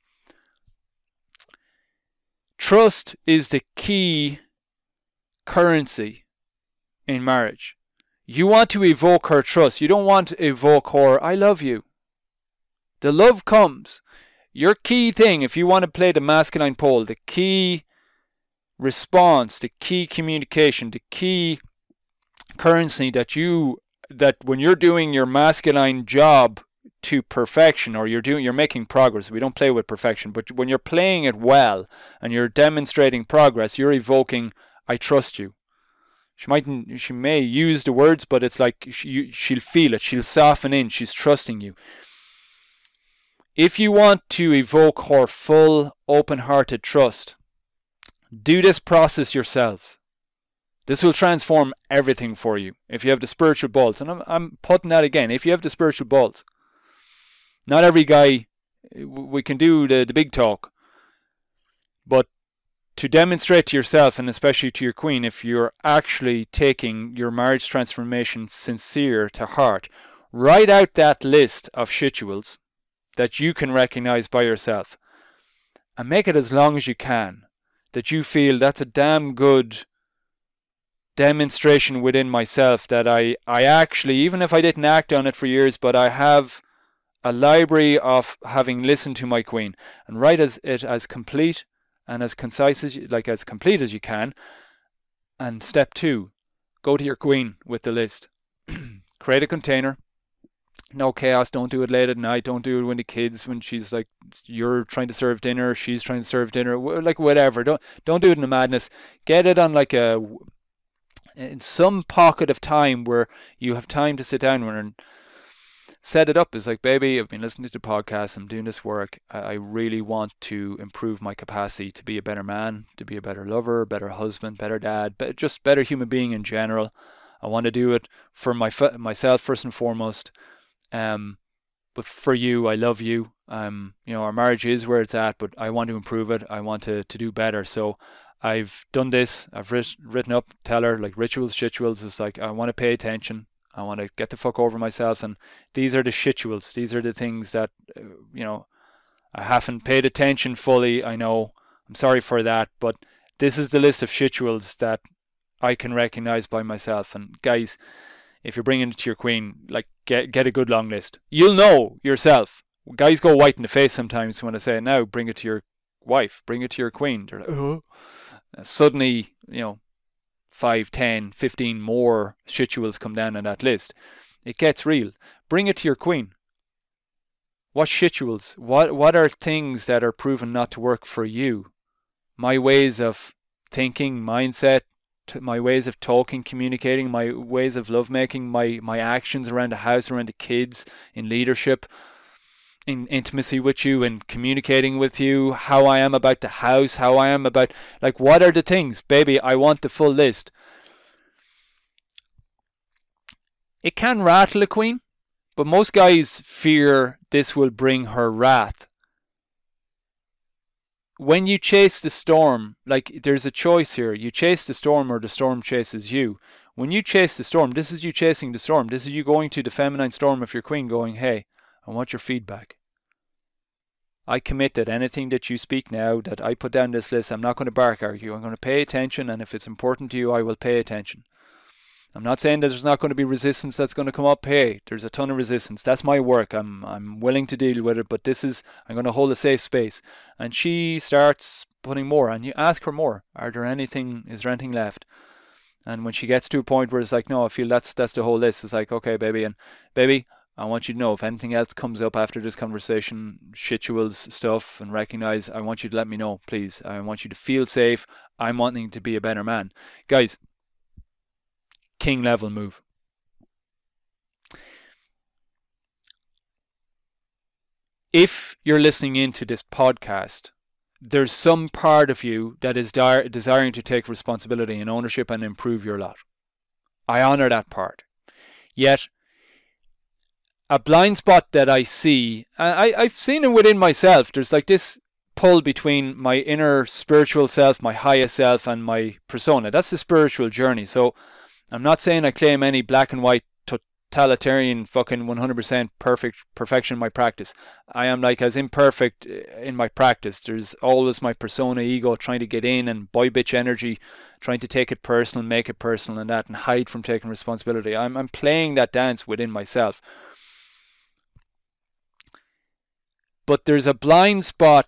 Trust is the key currency in marriage. You want to evoke her trust. You don't want to evoke her, I love you. The love comes. Your key thing, if you want to play the masculine pole, the key response, the key communication, the key currency that when you're doing your masculine job to perfection, or you're making progress. We don't play with perfection, but when you're playing it well and you're demonstrating progress, you're evoking, I trust you. She may use the words, but it's like she'll feel it. She'll soften in. She's trusting you. If you want to evoke her full, open-hearted trust, do this process yourselves. This will transform everything for you if you have the spiritual balls. And I'm putting that again, if you have the spiritual balls. Not every guy, we can do the big talk. But to demonstrate to yourself, and especially to your queen, if you're actually taking your marriage transformation sincere to heart, write out that list of shituals that you can recognize by yourself. And make it as long as you can. That you feel that's a damn good demonstration within myself that I actually, even if I didn't act on it for years, but I have a library of having listened to my queen, and write it as complete and as concise as as complete as you can. And step 2, go to your queen with the list. Create a container. No chaos. Don't do it late at night. Don't do it when the kids, when she's like, you're trying to serve dinner, she's trying to serve dinner, like whatever. Don't do it in a madness. Get it on like in some pocket of time where you have time to sit down and set it up. It's like, baby, I've been listening to the podcast, I'm doing this work. I really want to improve my capacity to be a better man, to be a better lover, better husband, better dad, just better human being in general. I want to do it for myself first and foremost. But for you, I love you. Our marriage is where it's at, but I want to improve it. I want to do better. So I've done this. I've written up, tell her, like rituals, shituals. It's like, I want to pay attention. I want to get the fuck over myself. And these are the shituals. These are the things that, I haven't paid attention fully. I know. I'm sorry for that. But this is the list of shituals that I can recognize by myself. And guys, if you're bringing it to your queen, like get a good long list. You'll know yourself. Guys go white in the face sometimes when I say, now bring it to your wife, bring it to your queen. They're like, oh. Suddenly, 5, 10, 15 more shituals come down on that list. It gets real. Bring it to your queen. What shituals? What are things that are proven not to work for you? My ways of thinking, mindset, my ways of talking, communicating, my ways of lovemaking, my actions around the house, around the kids, in leadership, in intimacy with you, and communicating with you, how I am about the house, how I am about, like, what are the things? Baby, I want the full list. It can rattle a queen, but most guys fear this will bring her wrath. When you chase the storm, like, there's a choice here. You chase the storm or the storm chases you. When you chase the storm, this is you chasing the storm. This is you going to the feminine storm of your queen going, hey, I want your feedback. I commit that anything that you speak now, that I put down this list, I'm not going to bark argue. I'm going to pay attention, and if it's important to you, I will pay attention. I'm not saying that there's not going to be resistance that's going to come up. Hey, there's a ton of resistance. That's my work. I'm willing to deal with it, but I'm going to hold a safe space. And she starts putting more, and you ask her more. Is there anything left? And when she gets to a point where it's like, no, I feel that's the whole list. It's like, okay, baby, and baby, I want you to know if anything else comes up after this conversation, shituals stuff, and recognize, I want you to let me know, please. I want you to feel safe. I'm wanting to be a better man. Guys, king level move. If you're listening into this podcast, there's some part of you that is desiring to take responsibility and ownership and improve your lot. I honor that part. Yet, a blind spot that I see, I've seen it within myself, there's like this pull between my inner spiritual self, my highest self, and my persona. That's the spiritual journey. So I'm not saying I claim any black and white totalitarian fucking 100% perfection in my practice. I am like as imperfect in my practice. There's always my persona ego trying to get in, and boy bitch energy trying to take it personal, make it personal and that, and hide from taking responsibility. I'm playing that dance within myself. But there's a blind spot,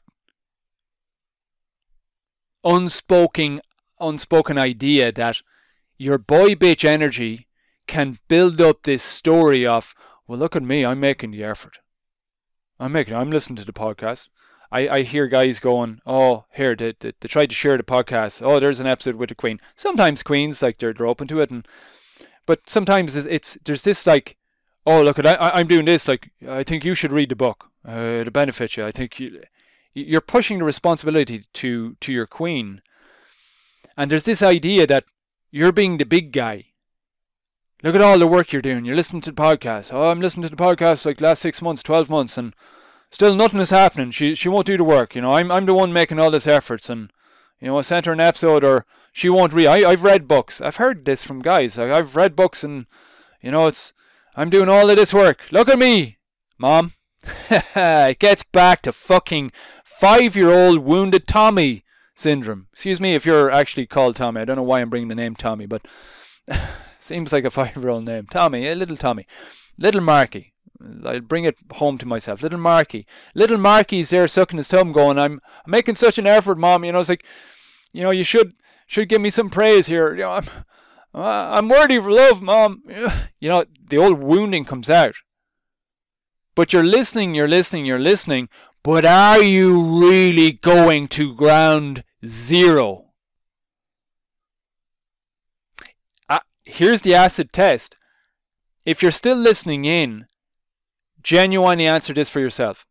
unspoken idea that your boy bitch energy can build up this story of, well, look at me, I'm making the effort. I'm listening to the podcast. I hear guys going, oh, here, they tried to share the podcast. Oh, there's an episode with the queen. Sometimes queens, like, they're open to it, but sometimes there's this like, oh, look, I'm doing this, like, I think you should read the book. It'll benefit you. I think you're pushing the responsibility to your queen. And there's this idea that you're being the big guy. Look at all the work you're doing. You're listening to the podcast. Oh, I'm listening to the podcast like last 6 months, 12 months, and still nothing is happening. She won't do the work. I'm the one making all this efforts, and I sent her an episode, or she won't read. I've read books. I've heard this from guys. I've read books, and I'm doing all of this work. Look at me, Mom. It gets back to fucking 5-year-old wounded Tommy syndrome. Excuse me if you're actually called Tommy. I don't know why I'm bringing the name Tommy, but seems like a 5-year-old name. Tommy, little Tommy. Little Marky. I'll bring it home to myself. Little Marky. Little Marky's there sucking his thumb going, I'm making such an effort, Mom. It's like, you should give me some praise here. I'm worthy of love, Mom. The old wounding comes out. But you're listening, but are you really going to ground zero? Here's the acid test. If you're still listening in, genuinely answer this for yourself.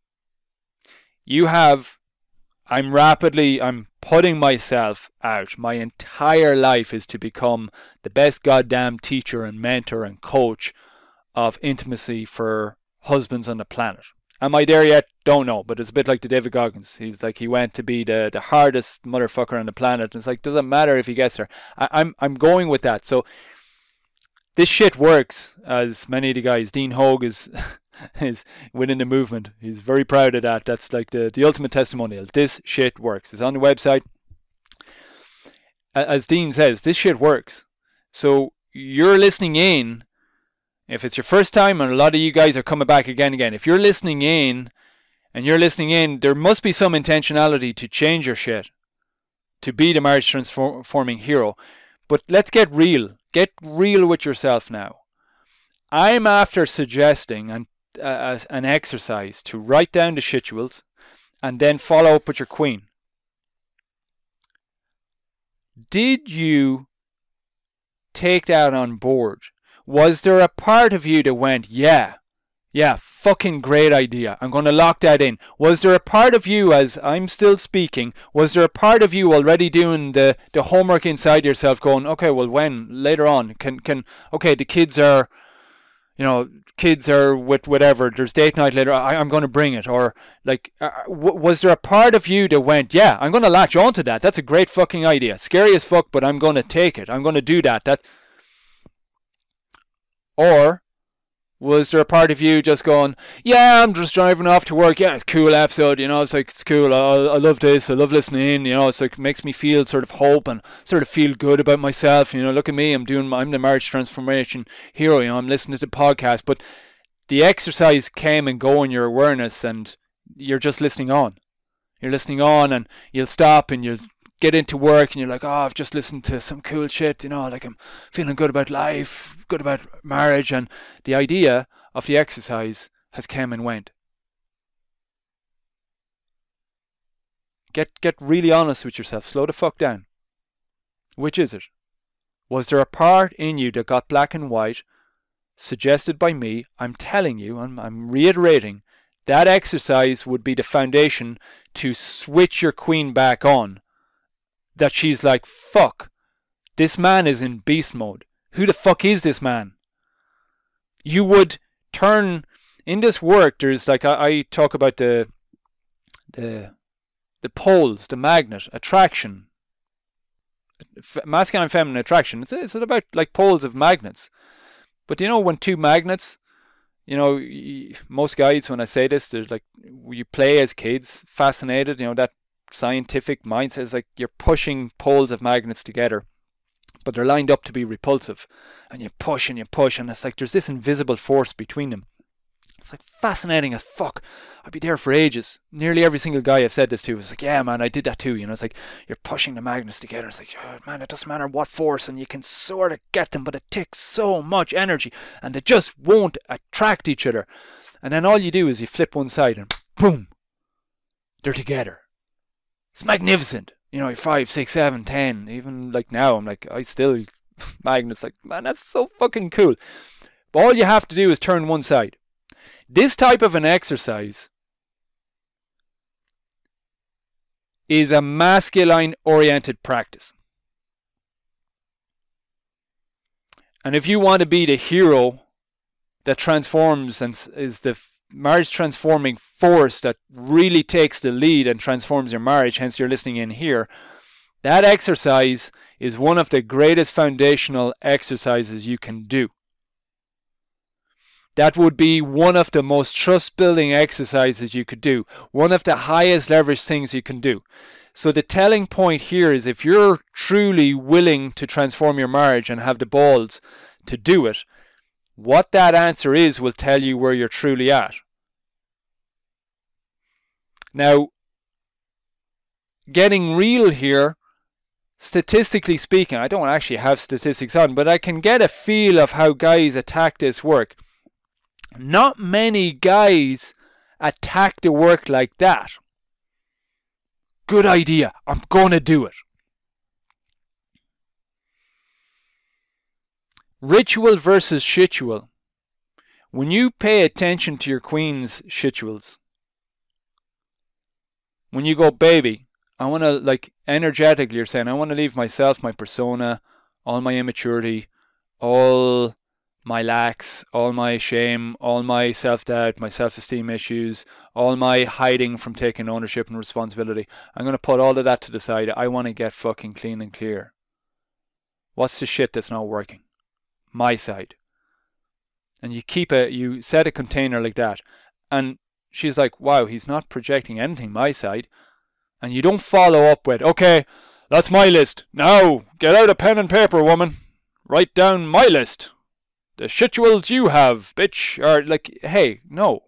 I'm putting myself out. My entire life is to become the best goddamn teacher and mentor and coach of intimacy for husbands on the planet. Am I there yet? Don't know, but it's a bit like the David Goggins. He's like, he went to be the hardest motherfucker on the planet, and it's like, doesn't matter if he gets there. I'm going with that. So this shit works, as many of the guys. Dean Hogue is within the movement. He's very proud of that. That's like the ultimate testimonial. This shit works. It's on the website. As Dean says, this shit works. So you're listening in. If it's your first time, and a lot of you guys are coming back again, if you're listening in, there must be some intentionality to change your shit, to be the marriage transforming hero. But let's get real. Get real with yourself now. I'm after suggesting an exercise to write down the shituals and then follow up with your queen. Did you take that on board? Was there a part of you that went, yeah, fucking great idea. I'm going to lock that in. Was there a part of you, as I'm still speaking, was there a part of you already doing the homework inside yourself going, okay, well, when? Later on. Okay, the kids are with whatever. There's date night later. I'm going to bring it. Or, was there a part of you that went, yeah, I'm going to latch onto that. That's a great fucking idea. Scary as fuck, but I'm going to take it. I'm going to do that. Or was there a part of you just going, yeah, I'm just driving off to work. Yeah, it's a cool episode. It's like, it's cool. I love this. I love listening in. It's like, it makes me feel sort of hope and sort of feel good about myself. Look at me. I'm the marriage transformation hero. I'm listening to the podcast. But the exercise came and go in your awareness, and you're just listening on. You're listening on, and you'll stop and you'll get into work, and you're like, oh, I've just listened to some cool shit, like I'm feeling good about life, good about marriage, and the idea of the exercise has come and went. Get really honest with yourself. Slow the fuck down. Which is it? Was there a part in you that got black and white, suggested by me? I'm telling you, I'm reiterating, that exercise would be the foundation to switch your queen back on. That she's like, fuck, this man is in beast mode. Who the fuck is this man? You would turn, in this work, there's like, I talk about the poles, the magnet, attraction. Masculine and feminine attraction. It's about like poles of magnets. But when two magnets, most guys, when I say this, there's like, you play as kids, fascinated, that scientific mindset is like you're pushing poles of magnets together, but they're lined up to be repulsive, and you push, and it's like there's this invisible force between them. It's like fascinating as fuck. I'd be there for ages. Nearly every single guy I've said this to was like, yeah, man, I did that too. It's like you're pushing the magnets together. It's like, oh, man, it doesn't matter what force, and you can sort of get them, but it takes so much energy, and they just won't attract each other. And then all you do is you flip one side, and boom, they're together. It's magnificent. You're 5, 6, 7, 10. Even like now, I'm like, I still magnets. Like, man, that's so fucking cool. But all you have to do is turn one side. This type of an exercise is a masculine-oriented practice. And if you want to be the hero that transforms and is the marriage transforming force that really takes the lead and transforms your marriage, hence you're listening in here, that exercise is one of the greatest foundational exercises you can do. That would be one of the most trust-building exercises you could do. One of the highest leverage things you can do. So the telling point here is if you're truly willing to transform your marriage and have the balls to do it, what that answer is will tell you where you're truly at. Now, getting real here, statistically speaking, I don't actually have statistics on, but I can get a feel of how guys attack this work. Not many guys attack the work like that. Good idea. I'm going to do it. Ritual versus shitual. When you pay attention to your queen's shituals, when you go, baby, I want to, energetically you're saying, I want to leave myself, my persona, all my immaturity, all my lacks, all my shame, all my self-doubt, my self-esteem issues, all my hiding from taking ownership and responsibility. I'm going to put all of that to the side. I want to get fucking clean and clear. What's the shit that's not working? My side. And you set a container like that. And she's like, wow, he's not projecting anything my side. And you don't follow up with, okay, that's my list. Now, get out a pen and paper, woman. Write down my list. The shituals you have, bitch. Or hey, no.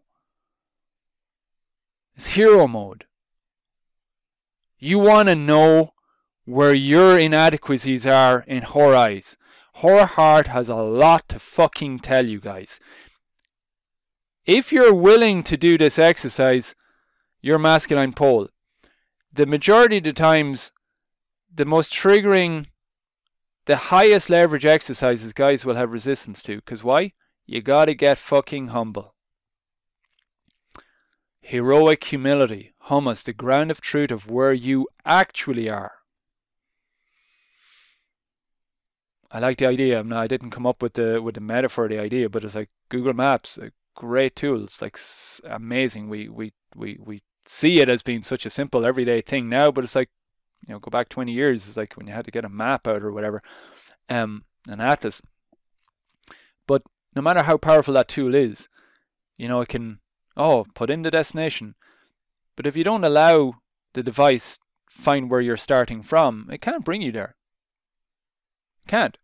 It's hero mode. You want to know where your inadequacies are in her eyes. Her heart has a lot to fucking tell you guys. If you're willing to do this exercise, your masculine pole, the majority of the times, the most triggering, the highest leverage exercises guys will have resistance to. Because why? You gotta get fucking humble. Heroic humility. Hummus, the ground of truth of where you actually are. I like the idea. Now, I didn't come up with the metaphor, the idea, but it's like Google Maps, a great tool. It's like amazing. We see it as being such a simple everyday thing now, but it's like, go back 20 years. It's like when you had to get a map out or whatever, an atlas. But no matter how powerful that tool is, it can, put in the destination. But if you don't allow the device find where you're starting from, it can't bring you there. It can't.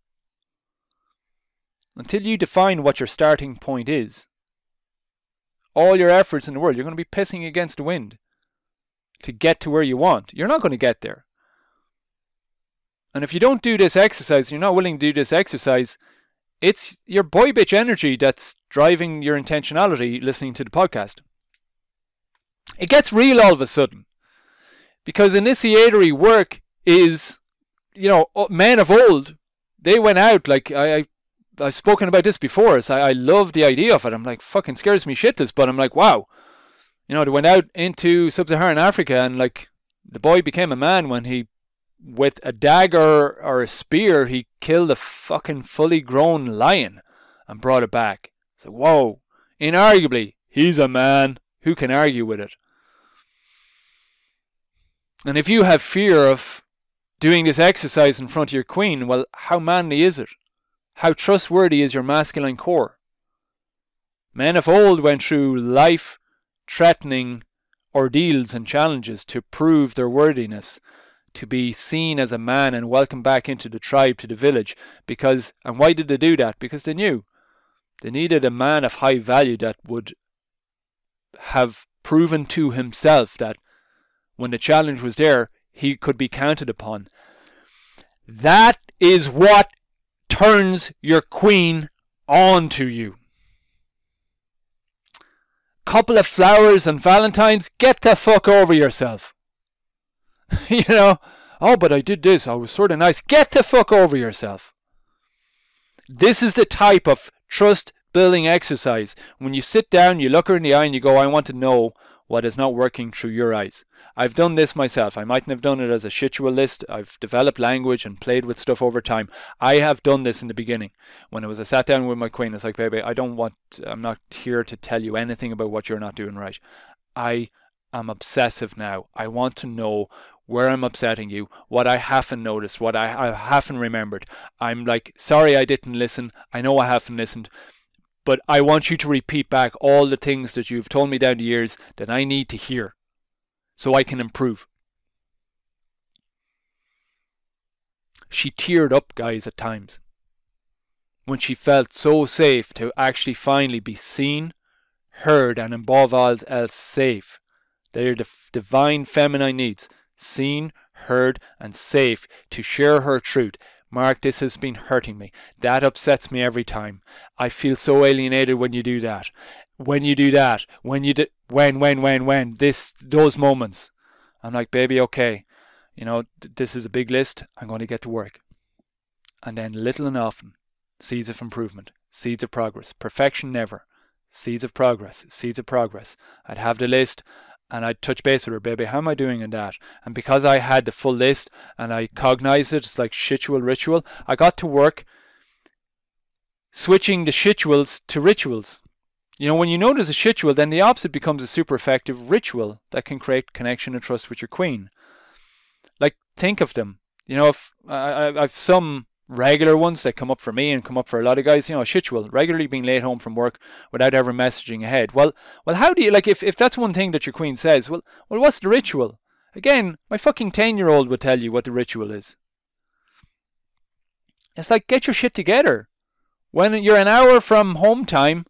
Until you define what your starting point is, all your efforts in the world, you're going to be pissing against the wind to get to where you want. You're not going to get there. And if you don't do this exercise, you're not willing to do this exercise, it's your boy bitch energy that's driving your intentionality listening to the podcast. It gets real all of a sudden. Because initiatory work is, men of old, they went out, I've spoken about this before, so I love the idea of it. I'm like, fucking scares me shitless, but I'm like, wow. They went out into sub-Saharan Africa and the boy became a man when he, with a dagger or a spear, he killed a fucking fully grown lion and brought it back. So, whoa. Inarguably, he's a man. Who can argue with it? And if you have fear of doing this exercise in front of your queen, well, how manly is it? How trustworthy is your masculine core? Men of old went through life-threatening ordeals and challenges to prove their worthiness, to be seen as a man and welcomed back into the tribe, to the village. And why did they do that? Because they knew they needed a man of high value that would have proven to himself that when the challenge was there, he could be counted upon. That is what turns your queen on to you. Couple of flowers and Valentine's, get the fuck over yourself. But I did this, I was sort of nice. Get the fuck over yourself. This is the type of trust building exercise. When you sit down, you look her in the eye and you go, I want to know what is not working through your eyes. I've done this myself. I mightn't have done it as a shitual list. I've developed language and played with stuff over time. I have done this in the beginning. When I sat down with my queen, it's like, baby, I'm not here to tell you anything about what you're not doing right. I am obsessive now. I want to know where I'm upsetting you, what I haven't noticed, what I haven't remembered. I'm like, sorry I didn't listen. I know I haven't listened. But I want you to repeat back all the things that you've told me down the years that I need to hear so I can improve. She teared up, guys, at times when she felt so safe to actually finally be seen, heard, and above all else safe. They're the divine feminine needs. Seen, heard, and safe to share her truth. Mark, this has been hurting me. That upsets me every time. I feel so alienated when you do that. When you do that. Those moments. I'm like, baby, okay. This is a big list. I'm going to get to work. And then little and often, seeds of improvement, seeds of progress. Perfection never. Seeds of progress, seeds of progress. I'd have the list and I'd touch base with her, baby, how am I doing in that? And because I had the full list and I cognized it, it's like shitual ritual, I got to work switching the shituals to rituals. When you know there's a shitual, then the opposite becomes a super effective ritual that can create connection and trust with your queen. Like, think of them. If I've some regular ones that come up for me and come up for a lot of guys, shitual, regularly being late home from work without ever messaging ahead. Well, how do you, if that's one thing that your queen says, well, what's the ritual? Again, my fucking 10-year-old would tell you what the ritual is. It's like, get your shit together. When you're an hour from home time,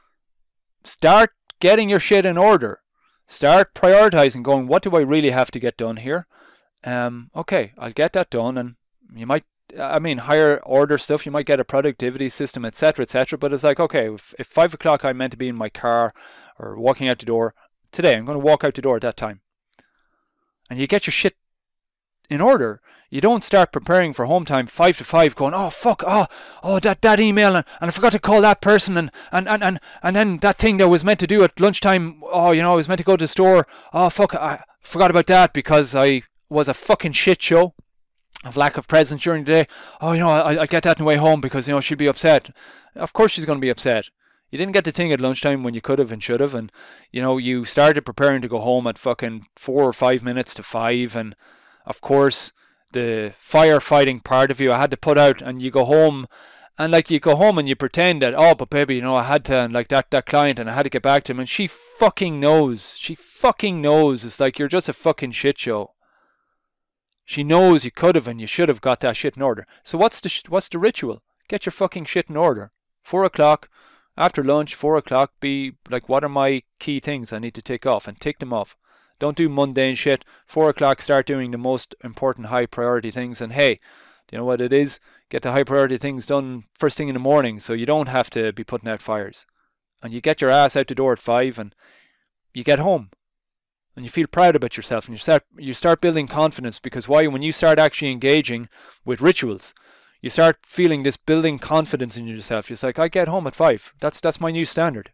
start getting your shit in order. Start prioritizing, going, what do I really have to get done here? Okay, I'll get that done, and you might, higher order stuff, you might get a productivity system, etc., but it's like, okay, if 5 o'clock I'm meant to be in my car or walking out the door, today I'm going to walk out the door at that time. And you get your shit in order. You don't start preparing for home time 5 to 5 going, oh fuck, that email, and I forgot to call that person, and then that thing that was meant to do at lunchtime, I was meant to go to the store, oh fuck, I forgot about that because I was a fucking shit show of lack of presence during the day. I'll get that on the way home because, she'll be upset. Of course she's going to be upset. You didn't get the thing at lunchtime when you could have and should have, and, you started preparing to go home at fucking 4 or 5 minutes to 5, and, of course, the firefighting part of you I had to put out, and you go home, and, you go home and you pretend that, but baby, I had to, and, that client, and I had to get back to him, and she fucking knows. It's like, you're just a fucking shit show. She knows you could have and you should have got that shit in order. So what's the ritual? Get your fucking shit in order. 4 o'clock, after lunch, 4 o'clock, be like, what are my key things I need to tick off, and tick them off. Don't do mundane shit. 4 o'clock, start doing the most important high priority things. And hey, do you know what it is? Get the high priority things done first thing in the morning so you don't have to be putting out fires. And you get your ass out the door at 5 and you get home. And you feel proud about yourself, and you start building confidence, because when you start actually engaging with rituals, you start feeling this building confidence in yourself. It's like, I get home at 5. That's my new standard.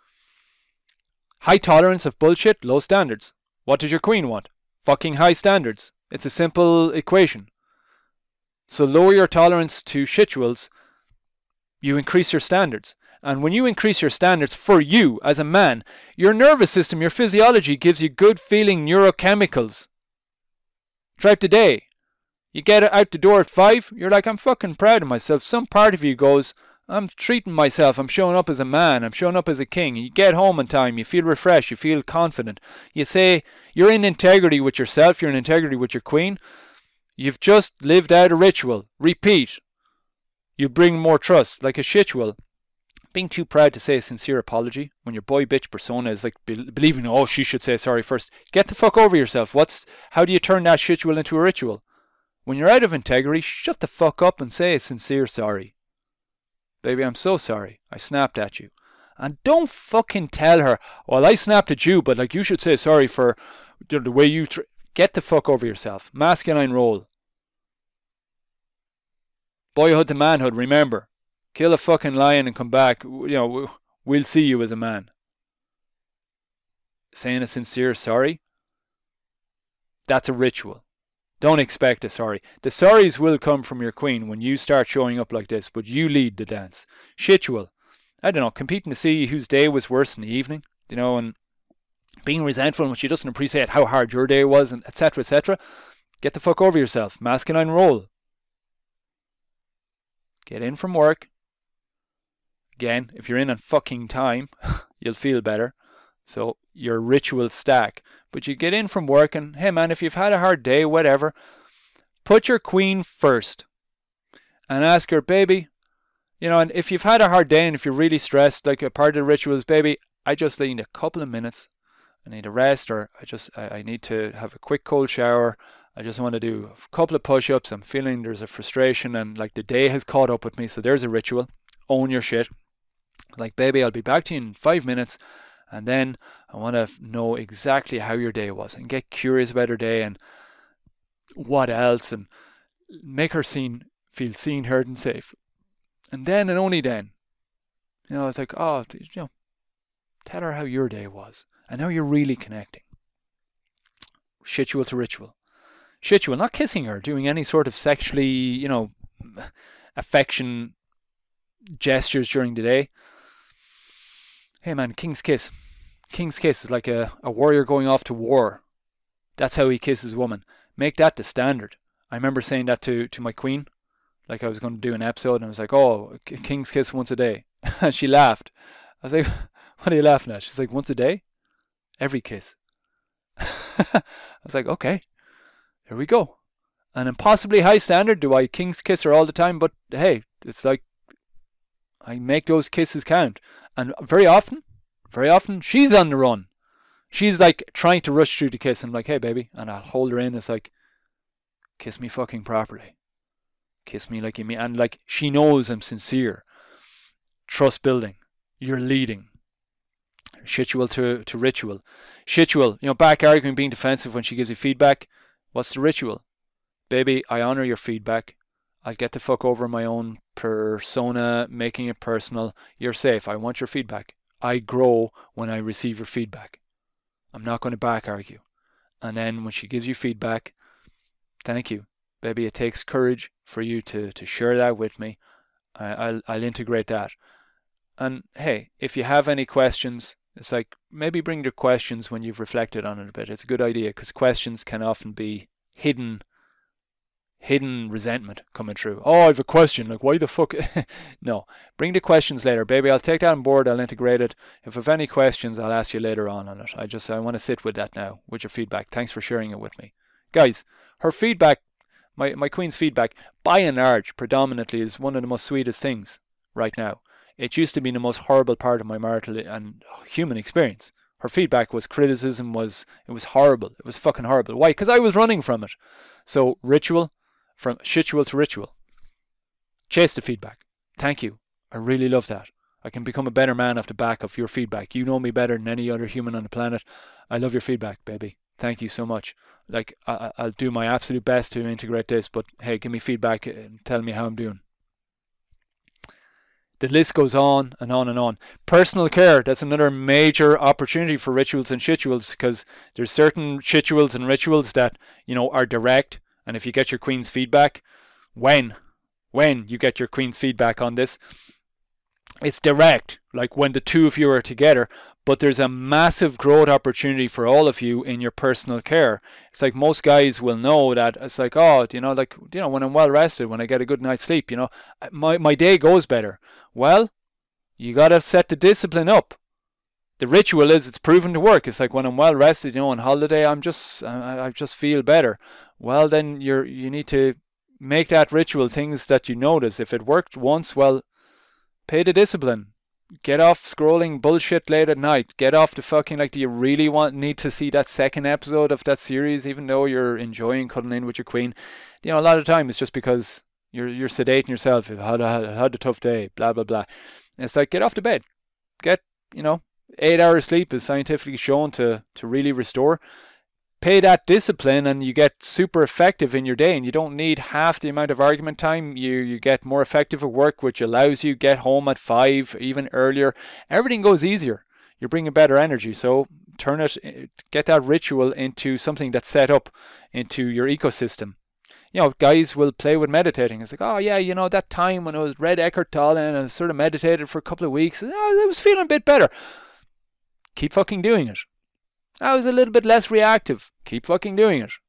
High tolerance of bullshit, low standards. What does your queen want? Fucking high standards. It's a simple equation. So lower your tolerance to shituals, you increase your standards. And when you increase your standards for you as a man, your nervous system, your physiology gives you good feeling neurochemicals throughout the day. You get out the door at 5, you're like, I'm fucking proud of myself. Some part of you goes, I'm treating myself, I'm showing up as a man, I'm showing up as a king. You get home in time, you feel refreshed, you feel confident. You say, you're in integrity with yourself, you're in integrity with your queen. You've just lived out a ritual. Repeat. You bring more trust, like a shitual. Being too proud to say a sincere apology when your boy bitch persona is like believing, she should say sorry first. Get the fuck over yourself. How do you turn that shitual into a ritual? When you're out of integrity, shut the fuck up and say a sincere sorry. Baby, I'm so sorry. I snapped at you. And don't fucking tell her, well, I snapped at you, but you should say sorry for the way you... Get the fuck over yourself. Masculine role. Boyhood to manhood, remember. Kill a fucking lion and come back. We'll see you as a man. saying a sincere sorry, that's a ritual. Don't expect a sorry. The sorries will come from your queen when you start showing up like this, but you lead the dance. Shitual. I don't know, competing to see whose day was worse in the evening, and being resentful when she doesn't appreciate how hard your day was, and etc., etc. Get the fuck over yourself. Masculine role. Get in from work. Again, if you're in on fucking time, you'll feel better. So your ritual stack. But you get in from work and, hey man, if you've had a hard day, whatever, put your queen first. And ask her, baby, and if you've had a hard day and if you're really stressed, like a part of the ritual is, baby, I just need a couple of minutes. I need a rest, or I need to have a quick cold shower. I just want to do a couple of push-ups. I'm feeling there's a frustration and like the day has caught up with me. So there's a ritual. Own your shit. Like, baby, I'll be back to you in 5 minutes. And then I want to know exactly how your day was and get curious about her day and what else, and make her feel seen, heard, and safe. And then and only then, it's like, tell her how your day was and how you're really connecting. Shitual to ritual. Shitual, not kissing her, doing any sort of sexually, affection gestures during the day. Hey man, king's kiss. King's kiss is like a warrior going off to war. That's how he kisses a woman. Make that the standard. I remember saying that to my queen. Like I was going to do an episode and I was like, king's kiss once a day. And she laughed. I was like, what are you laughing at? She's like, once a day? Every kiss. I was like, okay, here we go. An impossibly high standard. Do I king's kiss her all the time? But hey, it's like I make those kisses count. And very often, she's on the run. She's like trying to rush through the kiss. I'm like, hey, baby. And I'll hold her in. It's like, kiss me fucking properly. Kiss me like you mean. And like, she knows I'm sincere. Trust building. You're leading. Shitual to ritual. Shitual, back arguing, being defensive when she gives you feedback. What's the ritual? Baby, I honor your feedback. I'll get the fuck over my own persona, making it personal. You're safe. I want your feedback. I grow when I receive your feedback. I'm not going to back argue. And then when she gives you feedback, thank you. Baby, it takes courage for you to share that with me. I'll integrate that. And hey, if you have any questions, it's like maybe bring your questions when you've reflected on it a bit. It's a good idea because questions can often be hidden resentment coming through. I have a question, like why the fuck? No, bring the questions later, baby. I'll take that on board. I'll integrate it. If I have any questions, I'll ask you later on it. I want to sit with that now, with your feedback. Thanks for sharing it with me, guys. Her feedback, my queen's feedback, by and large, predominantly is one of the most sweetest things right now. It used to be the most horrible part of my marital and human experience. Her feedback was criticism. It was horrible. It was fucking horrible. Why? Because I was running from it. So ritual. From shitual to ritual. Chase the feedback. Thank you. I really love that. I can become a better man off the back of your feedback. You know me better than any other human on the planet. I love your feedback, baby. Thank you so much. Like, I'll do my absolute best to integrate this, but hey, give me feedback and tell me how I'm doing. The list goes on and on and on. Personal care, that's another major opportunity for rituals and shituals, because there's certain shituals and rituals that, are direct. And if you get your queen's feedback, when you get your queen's feedback on this, it's direct, like when the two of you are together, but there's a massive growth opportunity for all of you in your personal care. It's like most guys will know that it's like, when I'm well rested, when I get a good night's sleep, my day goes better. Well, you got to set the discipline up. The ritual is, it's proven to work. It's like when I'm well rested, on holiday, I just feel better. Well, then you need to make that ritual things that you notice. If it worked once, well, pay the discipline. Get off scrolling bullshit late at night. Get off the fucking, do you really need to see that second episode of that series, even though you're enjoying cuddling in with your queen? A lot of time it's just because you're sedating yourself. You've had a tough day, blah, blah, blah. And it's like, get off the bed. Get, 8 hours sleep is scientifically shown to really restore. Pay that discipline and you get super effective in your day, and you don't need half the amount of argument time. You get more effective at work, which allows you get home at 5, even earlier. Everything goes easier. You're bringing better energy. So get that ritual into something that's set up into your ecosystem. Guys will play with meditating. It's like, oh yeah, that time when I was read Eckhart Tolle and I sort of meditated for a couple of weeks, I was feeling a bit better. Keep fucking doing it. I was a little bit less reactive. Keep fucking doing it.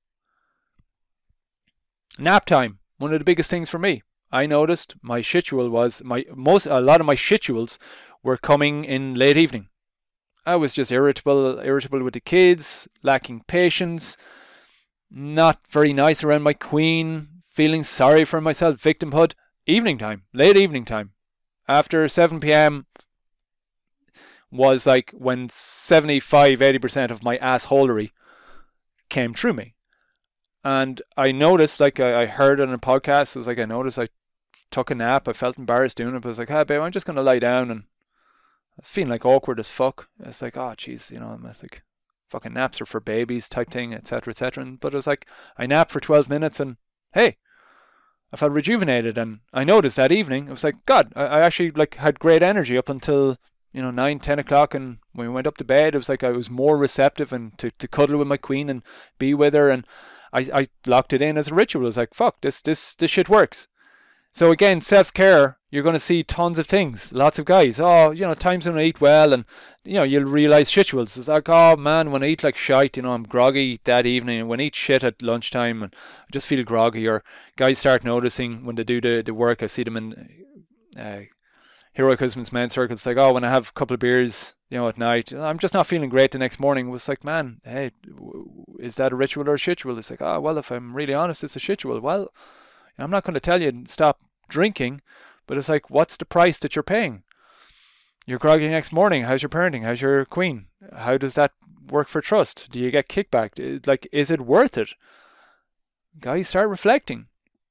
Nap time, one of the biggest things for me. I noticed my shitual was a lot of my shituals were coming in late evening. I was just irritable with the kids, lacking patience, not very nice around my queen, feeling sorry for myself, victimhood. Late evening time. After 7 p.m. was like when 75-80% of my assholery came through me. And I noticed, like I heard on a podcast, it was like I noticed I took a nap. I felt embarrassed doing it, but I was like, hey babe, I'm just going to lie down, and I was feeling like awkward as fuck. It's like, oh jeez, I'm like, fucking naps are for babies type thing, etc., etc. But it was like, I napped for 12 minutes and hey, I felt rejuvenated. And I noticed that evening, it was like, God, I actually like had great energy up until 9, 10 o'clock, and when we went up to bed, it was like I was more receptive and to cuddle with my queen and be with her, and I locked it in as a ritual. I was like, fuck, this shit works. So again, self-care, you're going to see tons of things. Lots of guys, times when I eat well, and you'll realise shituals. It's like, oh man, when I eat like shite, I'm groggy that evening, and when I eat shit at lunchtime, and I just feel groggy. Or guys start noticing when they do the work. I see them in Heroic Husbands men's circles. It's like, oh, when I have a couple of beers, at night, I'm just not feeling great the next morning. It was like, man, hey, is that a ritual or a shitual? It's like, oh, well, if I'm really honest, it's a shitual. Well, I'm not going to tell you stop drinking, but it's like, what's the price that you're paying? You're groggy next morning. How's your parenting? How's your queen? How does that work for trust? Do you get kickback? Like, is it worth it? Guys, start reflecting.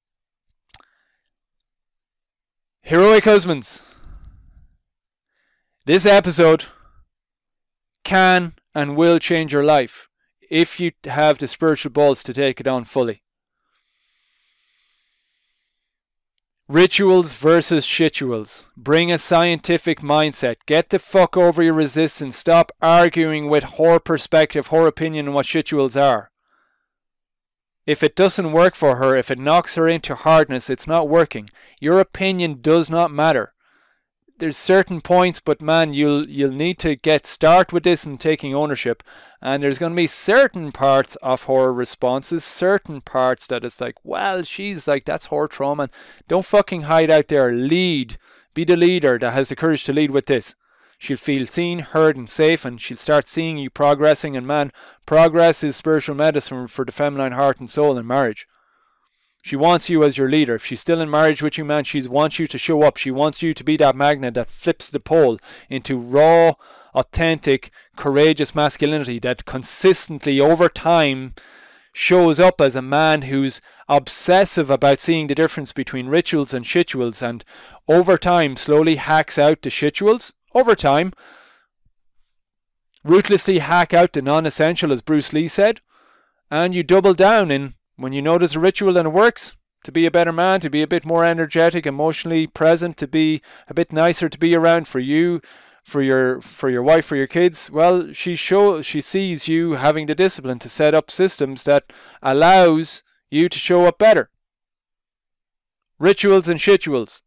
Heroic Husbands. This episode can and will change your life if you have the spiritual balls to take it on fully. Rituals versus shituals. Bring a scientific mindset. Get the fuck over your resistance. Stop arguing with her perspective, her opinion on what shituals are. If it doesn't work for her, if it knocks her into hardness, it's not working. Your opinion does not matter. There's certain points, but man, you'll need to start with this and taking ownership. And there's going to be certain parts of her responses, certain parts that it's like, well, she's like, that's her trauma. Don't fucking hide out there. Lead. Be the leader that has the courage to lead with this. She'll feel seen, heard, and safe, and she'll start seeing you progressing. And man, progress is spiritual medicine for the feminine heart and soul in marriage. She wants you as your leader. If she's still in marriage with you, man, she wants you to show up. She wants you to be that magnet that flips the pole into raw, authentic, courageous masculinity that consistently over time shows up as a man who's obsessive about seeing the difference between rituals and shituals, and over time slowly hacks out the shituals. Over time, ruthlessly hack out the non-essential, as Bruce Lee said, and you double down in when you notice a ritual and it works, to be a better man, to be a bit more energetic, emotionally present, to be a bit nicer to be around for you, for your wife, for your kids. Well, she sees you having the discipline to set up systems that allows you to show up better. Rituals and shituals.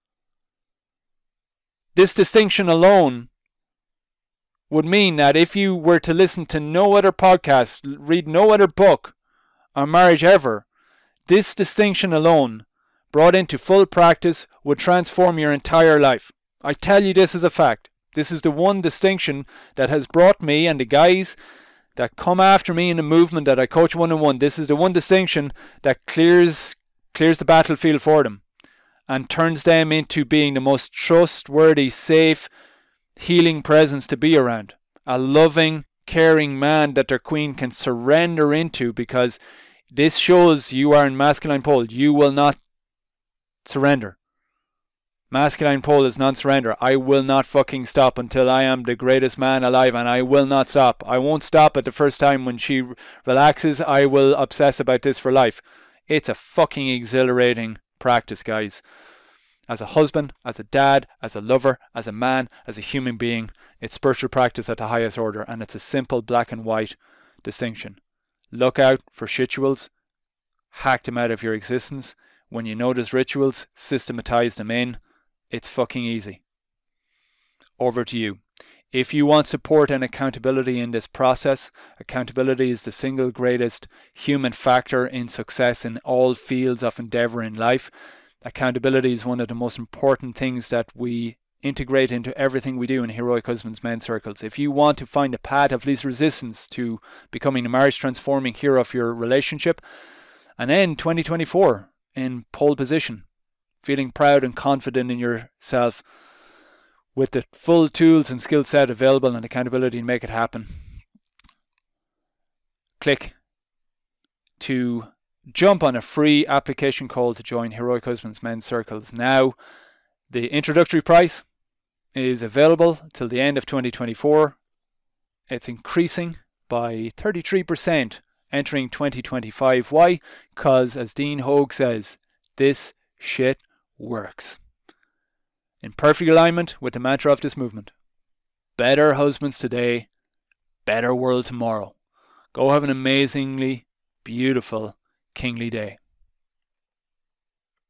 This distinction alone would mean that if you were to listen to no other podcast, read no other book on marriage ever, this distinction alone, brought into full practice, would transform your entire life. I tell you this as a fact. This is the one distinction that has brought me and the guys that come after me in the movement that I coach one-on-one. This is the one distinction that clears the battlefield for them and turns them into being the most trustworthy, safe, healing presence to be around. A loving, caring man that their queen can surrender into, because this shows you are in masculine pole. You will not surrender. Masculine pole is non-surrender. I will not fucking stop until I am the greatest man alive, and I will not stop. I won't stop at the first time when she relaxes. I will obsess about this for life. It's a fucking exhilarating practice, guys. as a husband, as a dad, as a lover, as a man, as a human being. It's spiritual practice at the highest order, and it's a simple black and white distinction. Look out for shituals, hack them out of your existence. When you notice rituals, systematize them in. It's fucking easy. Over to you. If you want support and accountability in this process, accountability is the single greatest human factor in success in all fields of endeavour in life. Accountability is one of the most important things that we integrate into everything we do in Heroic Husbands Men's Circles. If you want to find a path of least resistance to becoming a marriage transforming hero of your relationship and end 2024 in pole position, feeling proud and confident in yourself, with the full tools and skill set available and accountability to make it happen, click to jump on a free application call to join Heroic Husbands Men's Circles now. The introductory price is available till the end of 2024. It's increasing by 33% entering 2025. Why? Because, as Dean Hogue says, this shit works. In perfect alignment with the mantra of this movement. Better husbands today, better world tomorrow. Go have an amazingly beautiful, kingly day.